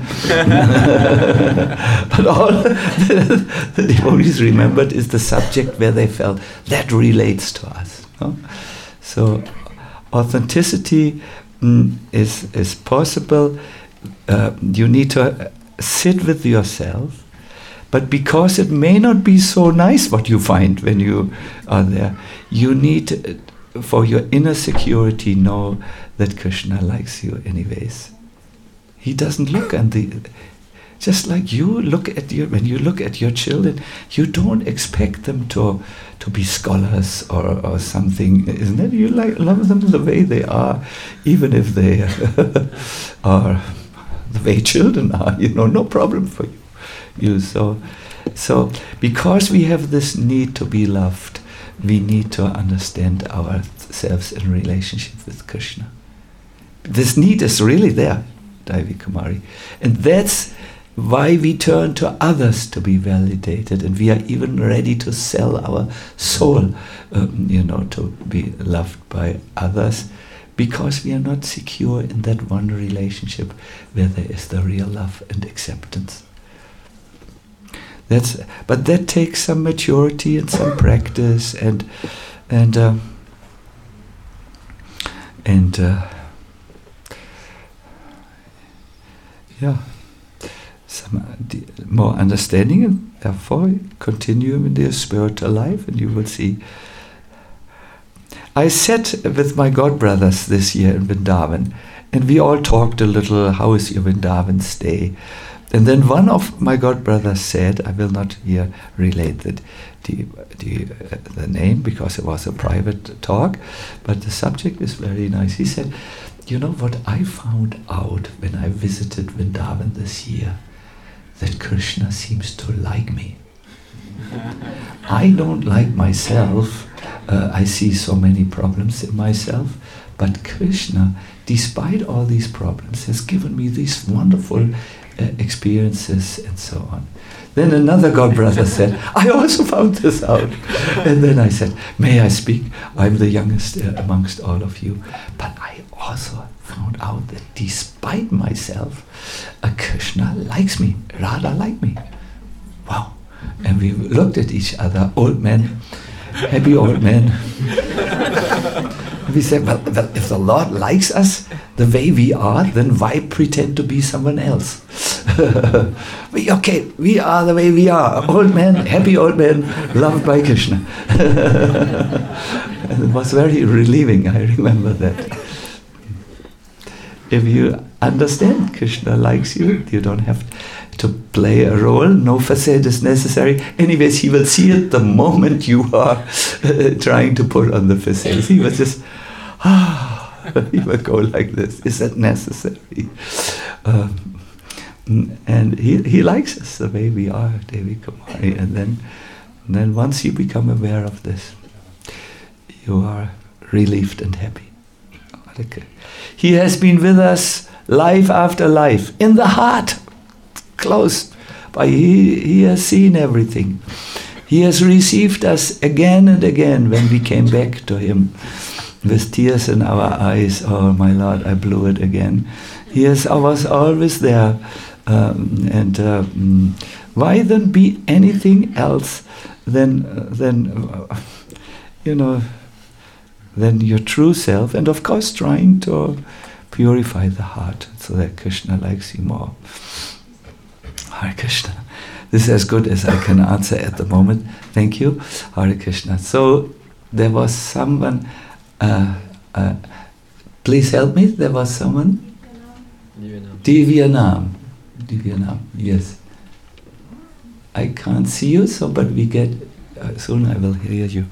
But all the, the devotees remembered is the subject where they felt that relates to us. No? So authenticity mm, is, is possible. Uh, you need to sit with yourself. But because it may not be so nice what you find when you are there, you need, for your inner security, know that Krishna likes you anyways. He doesn't look at the, just like you look at your, when you look at your children, you don't expect them to to be scholars or, or something, isn't it? You like love them the way they are, even if they are the way children are, you know, no problem for you. You so so because we have this need to be loved, we need to understand ourselves in relationship with Krishna. This need is really there, Devi Kumari, and that's why we turn to others to be validated, and we are even ready to sell our soul, um, you know, to be loved by others, because we are not secure in that one relationship where there is the real love and acceptance. That's, but that takes some maturity and some practice, and and um, and uh, yeah, some uh, d- more understanding, and therefore continue in their spiritual life, and you will see. I sat with my godbrothers this year in Vrindavan, and we all talked a little. How is your Vrindavan stay? And then one of my godbrothers said, I will not here relate the, the, the, uh, the name because it was a private talk, but the subject is very nice. He said, you know what I found out when I visited Vrindavan this year? That Krishna seems to like me. I don't like myself. Uh, I see so many problems in myself, but Krishna, despite all these problems, has given me these wonderful Uh, experiences and so on. Then another godbrother said, I also found this out. And then I said, may I speak? I'm the youngest uh, amongst all of you. But I also found out that despite myself, uh, Krishna likes me, Radha liked me. Wow. And we looked at each other, old men, happy old men. We said, well, well, if the Lord likes us the way we are, then why pretend to be someone else? we, okay, we are the way we are. Old men, happy old men, loved by Krishna. And it was very relieving, I remember that. If you understand Krishna likes you, you don't have to play a role, no facade is necessary. Anyways, he will see it the moment you are uh, trying to put on the facade. He was just, ah, he will go like this. Is that necessary? Um, and he he likes us the way we are, Devi Kumari. And then, and then once you become aware of this, you are relieved and happy. He has been with us life after life, in the heart, close by. He, he has seen everything. He has received us again and again when we came back to him with tears in our eyes. Oh my Lord, I blew it again. He has, I was always there. Um, and uh, why then be anything else than, uh, than uh, you know, than your true self, and of course trying to purify the heart so that Krishna likes you more. Hare Krishna. This is as good as I can answer at the moment. Thank you. Hare Krishna. So there was someone, uh, uh, please help me, there was someone? Divyanam. Divyanam, yes. I can't see you, so but we get, uh, soon I will hear you.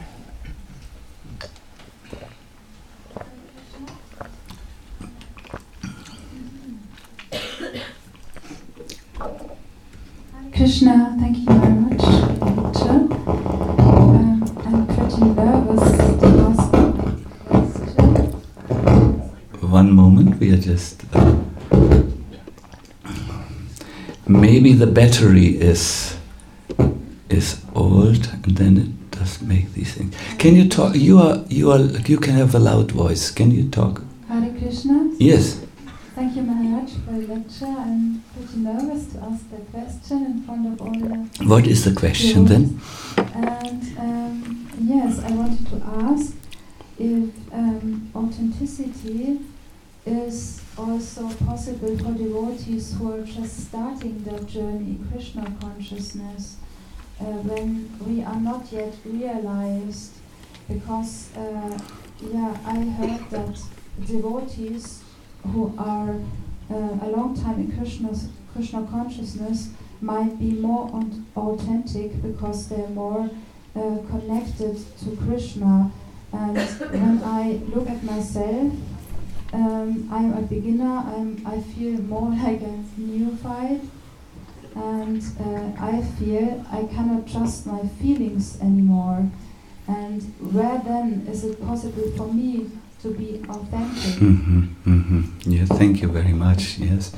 Krishna, thank you very much, teacher. Um, I'm pretty nervous to ask a question. One moment, we are just... Uh, maybe the battery is is old, and then it does make these things. Can you talk? You are you are you can have a loud voice. Can you talk? Hare Krishna. Yes. Thank you, Maharaj, for the lecture. I'm pretty nervous to ask the question in front of all the... What is the question then? And um, yes, I wanted to ask if um, authenticity is also possible for devotees who are just starting their journey in Krishna consciousness, uh, when we are not yet realized, because uh, yeah, I heard that devotees who are uh, a long time in Krishna's, Krishna consciousness might be more on authentic because they're more uh, connected to Krishna. And when I look at myself, um, I'm a beginner, I'm, I feel more like a neophyte, and uh, I feel I cannot trust my feelings anymore. And where then is it possible for me to be authentic? Mm-hmm, mm-hmm. Yeah, thank you very much. Yes.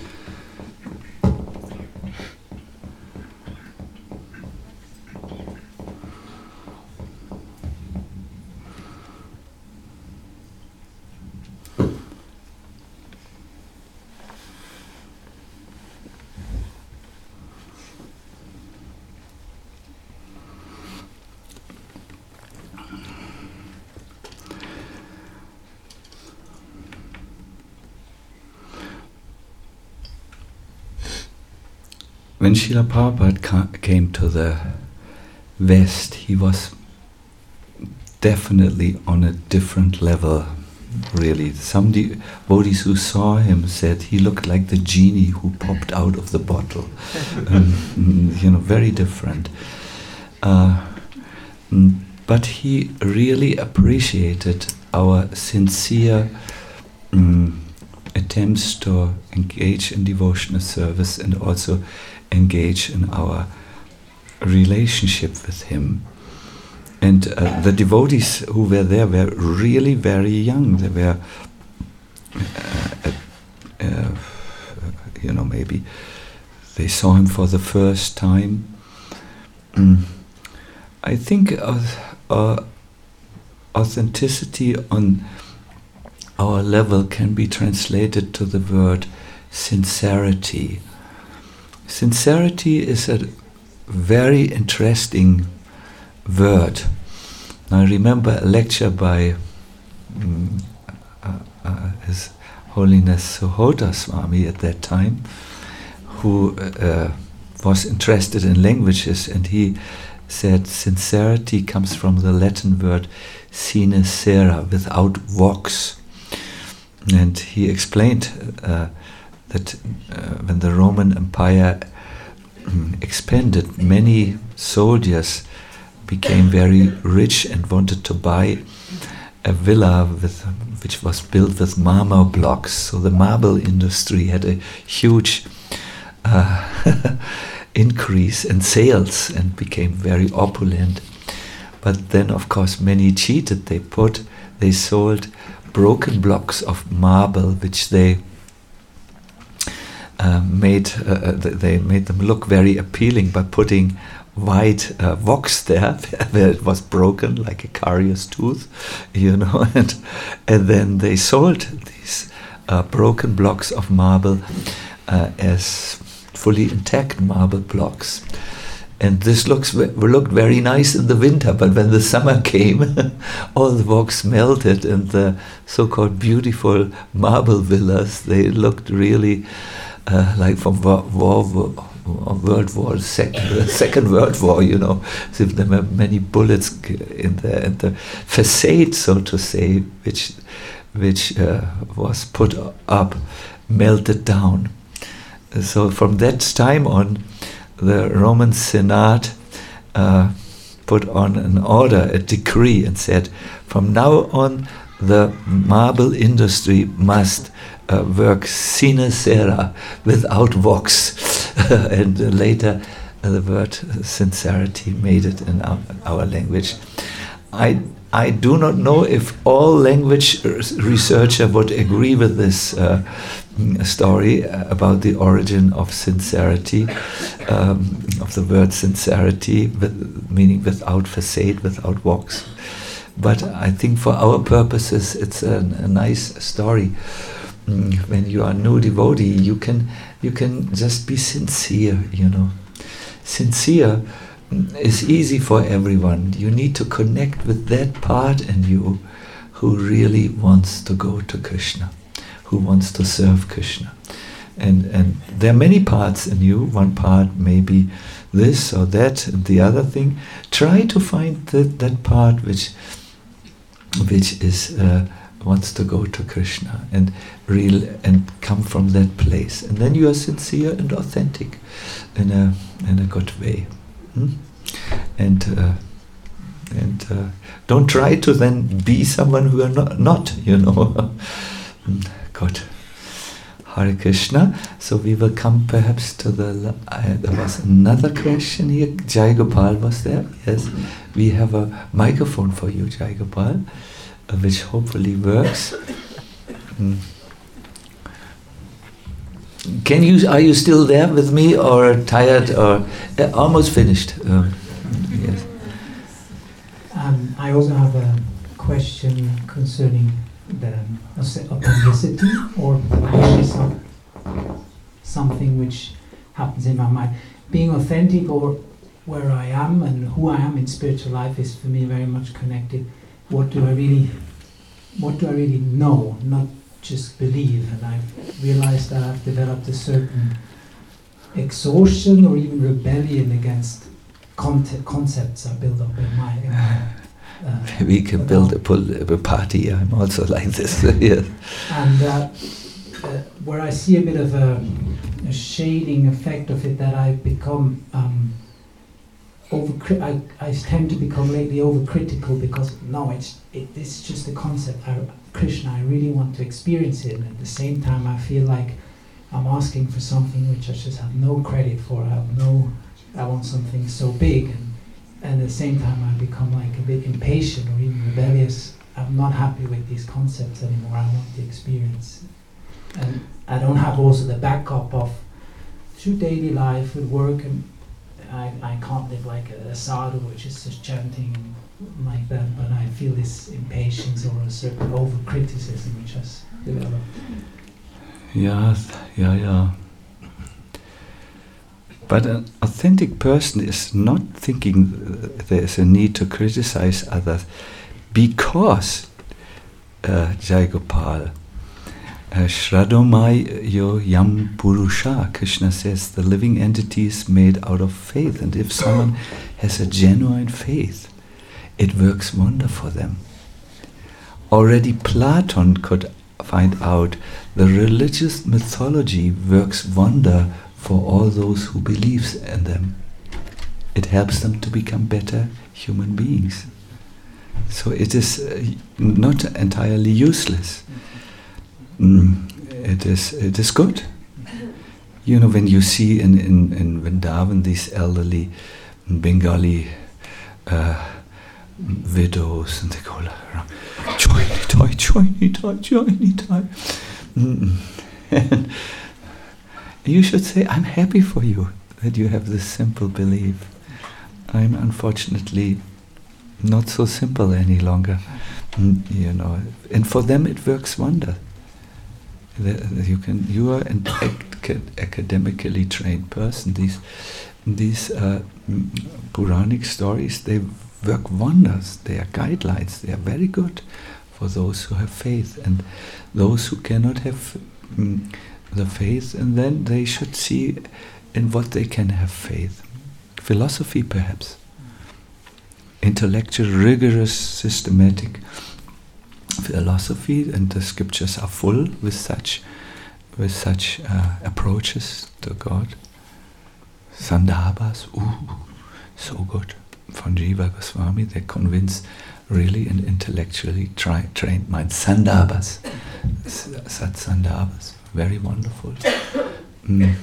when Srila Prabhupada ca- came to the West, he was definitely on a different level, really. Some devotees who saw him said he looked like the genie who popped out of the bottle. um, you know, very different. Uh, but he really appreciated our sincere um, attempts to engage in devotional service and also engage in our relationship with him. And uh, the devotees who were there were really very young. They were, uh, uh, uh, you know, maybe they saw him for the first time. Mm. I think uh, uh, authenticity on our level can be translated to the word sincerity. Sincerity is a very interesting word. I remember a lecture by um, uh, uh, His Holiness Suhota Swami at that time, who uh, was interested in languages, and he said sincerity comes from the Latin word sine cera, without vox. And he explained uh, that uh, when the Roman Empire um, expanded, many soldiers became very rich and wanted to buy a villa with, which was built with marble blocks. So the marble industry had a huge uh, increase in sales and became very opulent. But then, of course, many cheated. They put, they sold broken blocks of marble, which they uh, made. Uh, they made them look very appealing by putting white uh, wax there, where it was broken like a carrier's tooth, you know, and and then they sold these uh, broken blocks of marble uh, as fully intact marble blocks. And this looks looked very nice in the winter, but when the summer came, all the wax melted, and the so-called beautiful marble villas, they looked really uh, like from war, war, war, World War, second, second World War, you know, as if there were many bullets in there, and the facade, so to say, which which uh, was put up, melted down. So from that time on, the Roman Senate uh, put on an order, a decree, and said, from now on, the marble industry must uh, work sine cera, without wax. And uh, later, uh, the word sincerity made it in our, our language. I I do not know if all language researchers would agree with this uh, story about the origin of sincerity, um, of the word sincerity, with, meaning without facade, without wax. But I think for our purposes, it's a, a nice story. Mm, when you are a new devotee, you can you can just be sincere, you know. Sincere is easy for everyone. You need to connect with that part in you who really wants to go to Krishna, who wants to serve Krishna. And and there are many parts in you. One part may be this or that, and the other thing. Try to find that, that part which which is uh, wants to go to Krishna and real and come from that place. And then you are sincere and authentic in a in a good way. Hmm? And uh, and uh, don't try to then be someone who are not, not you know. Good. Hare Krishna. So we will come perhaps to the... Uh, there was another question here. Jai Gopal was there. Yes. We have a microphone for you, Jai Gopal, uh, which hopefully works. Mm. Can you? Are you still there with me, or tired, or uh, almost finished? Um, yes. Um, I also have a question concerning the authenticity, or actually some, something which happens in my mind. Being authentic, or where I am and who I am in spiritual life, is for me very much connected. What do I really, what do I really know? Not just believe. And I've realized that I've developed a certain exhaustion or even rebellion against conte- concepts I build up in my. In my uh, we can build a, pol- a party. I'm also like this. Yes. And uh, uh, where I see a bit of a, a shading effect of it, that I become. Um, Over, I, I tend to become lately overcritical because no, it's it, it's just a concept. I, Krishna, I really want to experience it, and at the same time, I feel like I'm asking for something which I just have no credit for. I have no, I want something so big, and, and at the same time, I become like a bit impatient or even rebellious. I'm not happy with these concepts anymore. I want the experience, and I don't have also the backup of through daily life with work and. I, I can't live like a, a sadhu, which is just chanting like that, but I feel this impatience or a certain over-criticism which has developed. Yeah, yeah, yeah. But an authentic person is not thinking there is a need to criticize others because, uh, Jai Gopal, Uh, Shradomai yo yam purusha, Krishna says, the living entity is made out of faith, and if someone has a genuine faith, it works wonder for them. Already Platon could find out the religious mythology works wonder for all those who believe in them. It helps them to become better human beings. So it is uh, not entirely useless. Mm, it is it is good. You know, when you see in, in, in Vrindavan these elderly Bengali uh, widows, and they go around, join Nitai, join Nitai, join Nitai. Mm. And you should say, I'm happy for you that you have this simple belief. I'm unfortunately not so simple any longer. Mm, you know, and for them it works wonder. The, you can. You are an ac- academically trained person. These, these uh, Puranic stories, they work wonders. They are guidelines. They are very good for those who have faith, and those who cannot have mm, the faith, and then they should see in what they can have faith. Philosophy, perhaps. Intellectual, rigorous, systematic philosophy, and the scriptures are full with such with such uh, approaches to God. Sandarbhas, ooh, so good. From Jiva Goswami, they convince really an intellectually tri- trained mind. Sandarbhas, Sat Sandarbhas, very wonderful. Mm.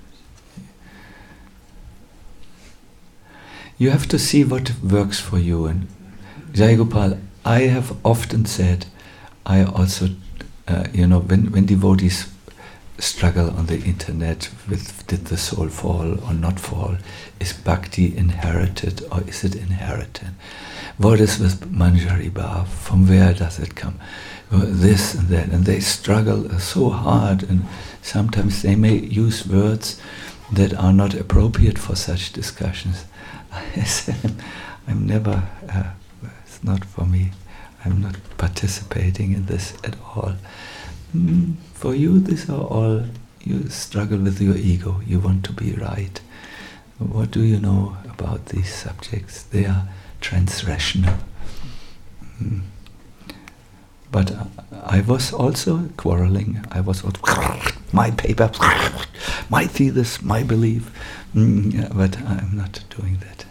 You have to see what works for you. And Jai Gopal, I have often said, I also, uh, you know, when, when devotees struggle on the internet with did the soul fall or not fall, is bhakti inherited or is it inherited? What is with Manjari Bhav? From where does it come? This and that, and they struggle so hard, and sometimes they may use words that are not appropriate for such discussions. I said, I'm never, uh, it's not for me. I'm not participating in this at all. Mm, for you, these are all, you struggle with your ego, you want to be right. What do you know about these subjects? They are transrational. Mm. But uh, I was also quarreling. I was also, my paper, my thesis, my belief. Mm, yeah, but I'm not doing that.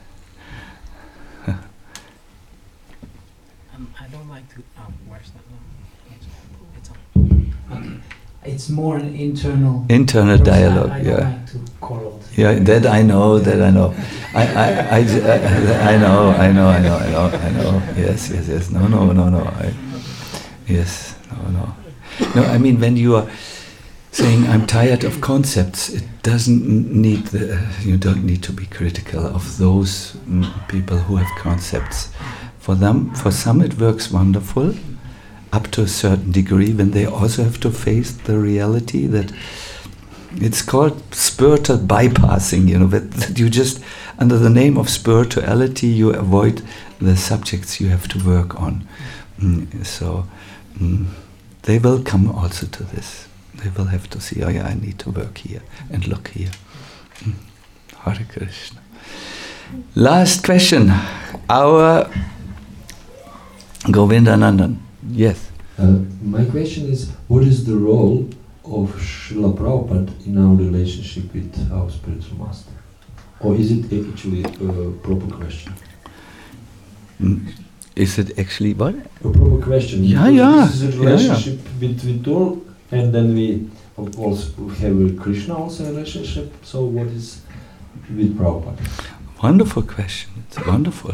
um, I don't like to. Um, where's that now? It's on. Okay. It's more an internal. Internal dialogue. I, I yeah. don't like to quarrel. Yeah, that I know. That I know. I, I, I, I, I know. I know. I know. I know. I know. Yes. Yes. Yes. No. No. No. No. I, yes. No. No. No. I mean, when you are saying I'm tired of concepts, it doesn't need the, you don't need to be critical of those mm, people who have concepts. For them, for some, it works wonderful up to a certain degree. When they also have to face the reality that it's called spiritual bypassing. You know that, that you just under the name of spirituality you avoid the subjects you have to work on. Mm, so mm, they will come also to this. They will have to see, oh yeah, I need to work here and look here. Hare Krishna. Last question. Our Govindanandan. Yes. Uh, my question is, what is the role of Srila Prabhupada in our relationship with our spiritual master? Or is it actually a proper question? Mm. Is it actually what? A proper question. Yeah, Because yeah. This is a relationship yeah, yeah. with all, and then we also have with Krishna also a relationship. So what is with Prabhupada? Wonderful question. It's wonderful.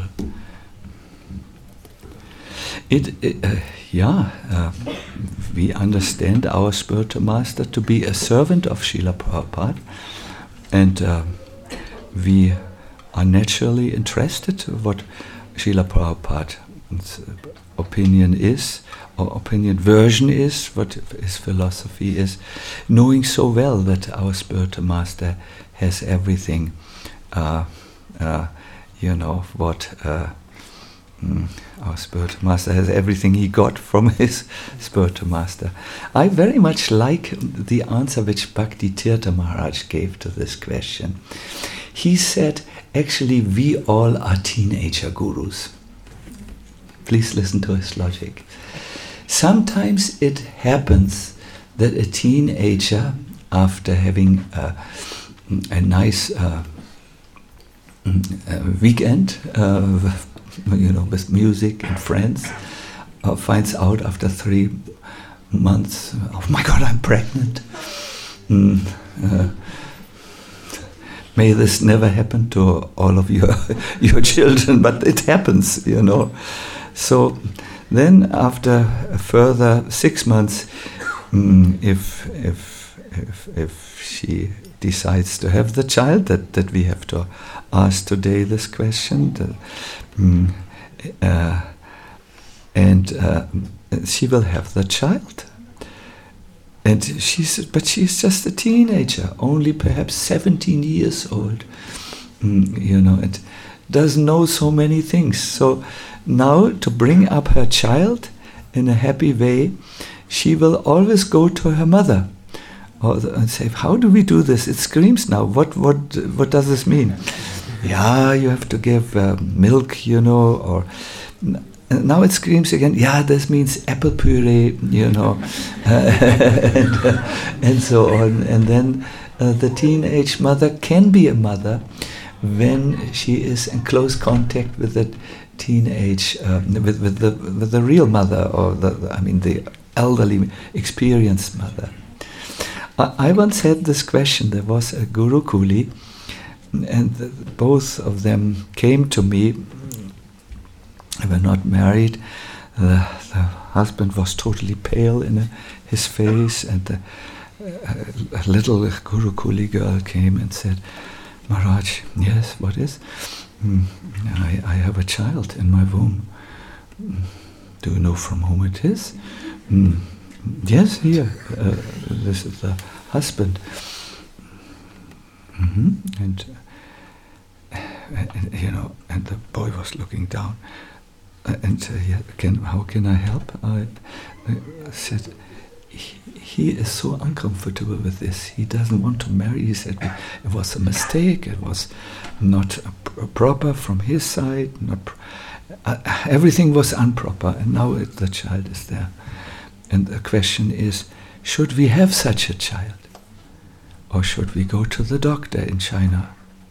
It, it uh, yeah, uh, we understand our spiritual master to be a servant of Srila Prabhupada, and uh, we are naturally interested in what Srila Prabhupada's opinion is, or opinion version is, what his philosophy is, knowing so well that our spiritual master has everything, uh, uh, you know, what uh, mm, our spiritual master has everything he got from his spiritual master. I very much like the answer which Bhakti Tirtha Maharaj gave to this question. He said, actually, we all are teenager gurus. Please listen to his logic. Sometimes it happens that a teenager, after having a, a nice uh, a weekend, uh, you know, with music and friends, uh, finds out after three months, oh my God, I'm pregnant. Mm, uh, May this never happen to all of your your children, but it happens, you know. So then, after a further six months, mm, if if if if she decides to have the child, that that we have to ask today this question, the, mm, uh, and uh, she will have the child. And she's, but she's just a teenager, only perhaps seventeen years old, mm, you know, and doesn't know so many things. So now, to bring up her child in a happy way, she will always go to her mother or the, and say, "How do we do this? It screams now. What what what does this mean?" Yeah, you have to give uh, milk, you know, or. And now it screams again, yeah, this means apple puree, you know, and, uh, and so on. And then uh, the teenage mother can be a mother when she is in close contact with the teenage, uh, with, with the with the real mother, or the, I mean, the elderly, experienced mother. I, I once had this question. There was a Gurukuli, and the, both of them came to me. They were not married. The, the husband was totally pale in a, his face, and the, uh, a little Gurukuli girl came and said, "Maharaj, yes, what is? Mm, I, I have a child in my womb. Mm, do you know from whom it is?" Mm, yes, here. Uh, this is the husband. Mm-hmm. And, uh, and you know, and the boy was looking down. Uh, and uh, yeah, can, how can I help? I, I said, he, he is so uncomfortable with this. He doesn't want to marry. He said it was a mistake. It was not a pr- proper from his side. Not pr- uh, everything was improper, and now it, the child is there. And the question is, should we have such a child? Or should we go to the doctor in China?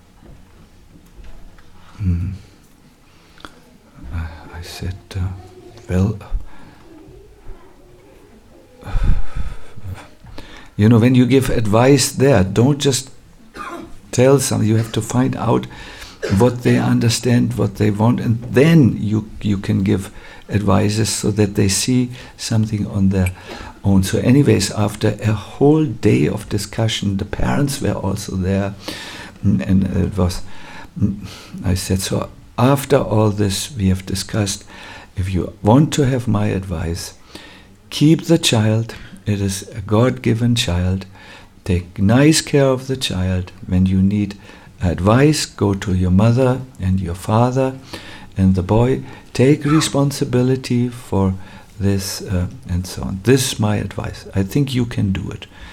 Hmm. Uh, I said, uh, well, uh, you know, when you give advice there, don't just tell something. You have to find out what they understand, what they want, and then you you can give advices so that they see something on their own. So anyways, after a whole day of discussion, the parents were also there, and it was, I said, so after all this we have discussed, if you want to have my advice, keep the child. It is a God-given child. Take nice care of the child. When you need advice, go to your mother and your father and the boy. Take responsibility for this uh, and so on. This is my advice. I think you can do it.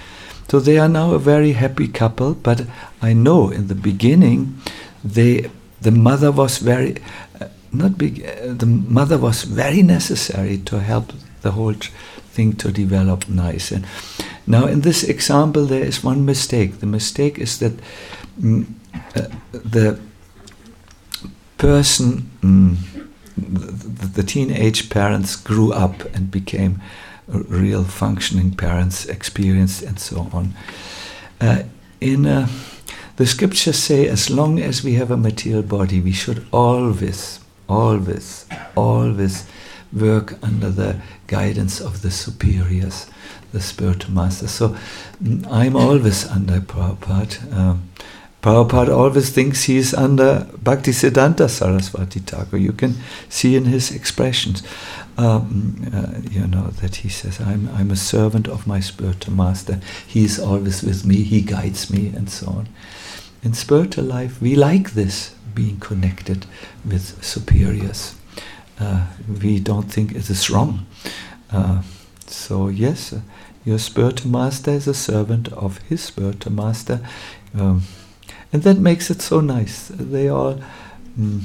So they are now a very happy couple, but I know in the beginning, they, the mother was very, uh, not big, uh, the mother was very necessary to help the whole tr- thing to develop nice. And now in this example, there is one mistake. The mistake is that mm, uh, the person, mm, the, the teenage parents grew up and became real functioning parents, experienced and so on. Uh, in uh, the scriptures say, as long as we have a material body, we should always, always, always work under the guidance of the superiors, the spiritual masters. So mm, I'm always under Prabhupada. Um, Prabhupada always thinks he is under Bhaktisiddhanta Saraswati Thakur. You can see in his expressions, um, uh, you know, that he says, I'm, I'm a servant of my spiritual master. He is always with me, he guides me, and so on. In spiritual life, we like this, being connected with superiors. Uh, we don't think it is wrong. Uh, so yes, uh, your spiritual master is a servant of his spiritual master. Um, And that makes it so nice. They all, mm,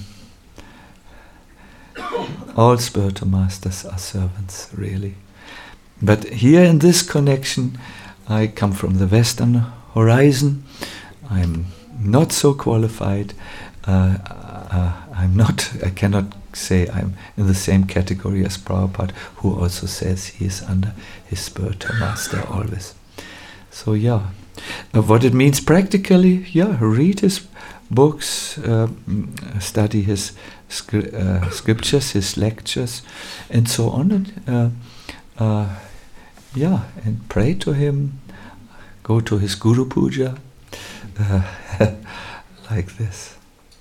all spiritual masters are servants, really. But here in this connection, I come from the Western horizon. I'm not so qualified. Uh, uh, I'm not. I cannot say I'm in the same category as Prabhupada, who also says he is under his spiritual master always. So yeah. Uh, what it means practically, yeah, read his books, uh, study his scri- uh, scriptures, his lectures, and so on. And, uh, uh, yeah, and pray to him, go to his Guru Puja, uh, like this.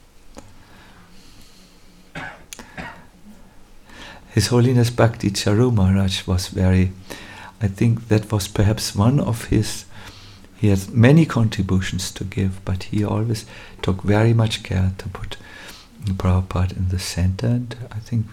His Holiness Bhakti Charu Maharaj was very, I think that was perhaps one of his. He has many contributions to give, but he always took very much care to put Prabhupada in the center, and I think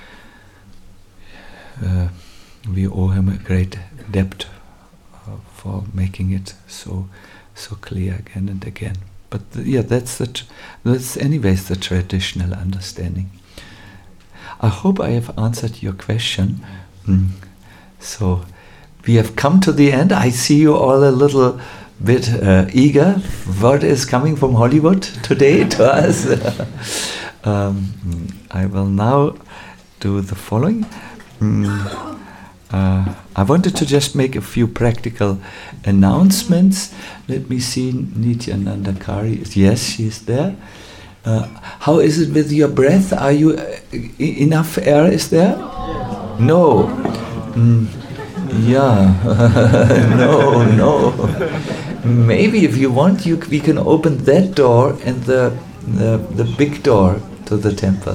uh, we owe him a great debt uh, for making it so so clear again and again. But th- yeah, that's the tr- that's anyways the traditional understanding. I hope I have answered your question. Mm. So. We have come to the end. I see you all a little bit uh, eager. What is coming from Hollywood today to us? um, I will now do the following. Mm, uh, I wanted to just make a few practical announcements. Let me see, Nityananda Kari. Yes, she's there. Uh, how is it with your breath? Are you uh, e- enough air is there? No. Mm. Yeah, no, no. Maybe if you want, you we can open that door and the, the the big door to the temple.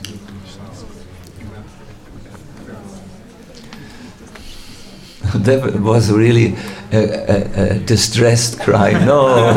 That was really a, a, a distressed cry. No.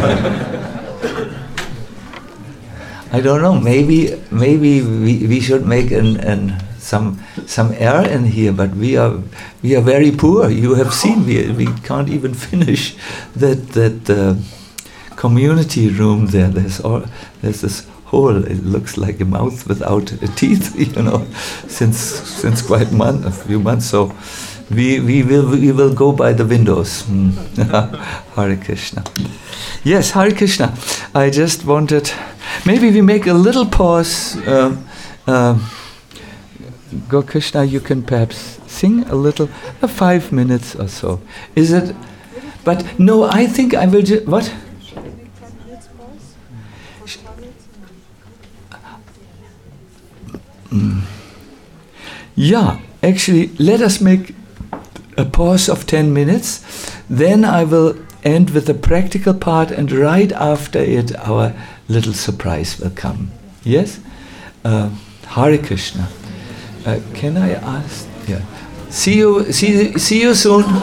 I don't know. Maybe maybe we, we should make an an. some some air in here, but we are we are very poor. You have seen we we can't even finish that that uh, community room there. There's all there's this hole. It looks like a mouth without a teeth, you know, since since quite month a few months. So we we will we will go by the windows. Mm. Hare Krishna. Yes, Hare Krishna. I just wanted maybe we make a little pause. Uh, uh, Go Krishna, you can perhaps sing a little, uh, five minutes or so. Is it? But no, I think I will just, what? Mm. Yeah, actually, let us make a pause of ten minutes. Then I will end with the practical part, and right after it, our little surprise will come. Yes? Uh, Hare Krishna. Uh, can I ask? Yeah. See you. See. See you soon.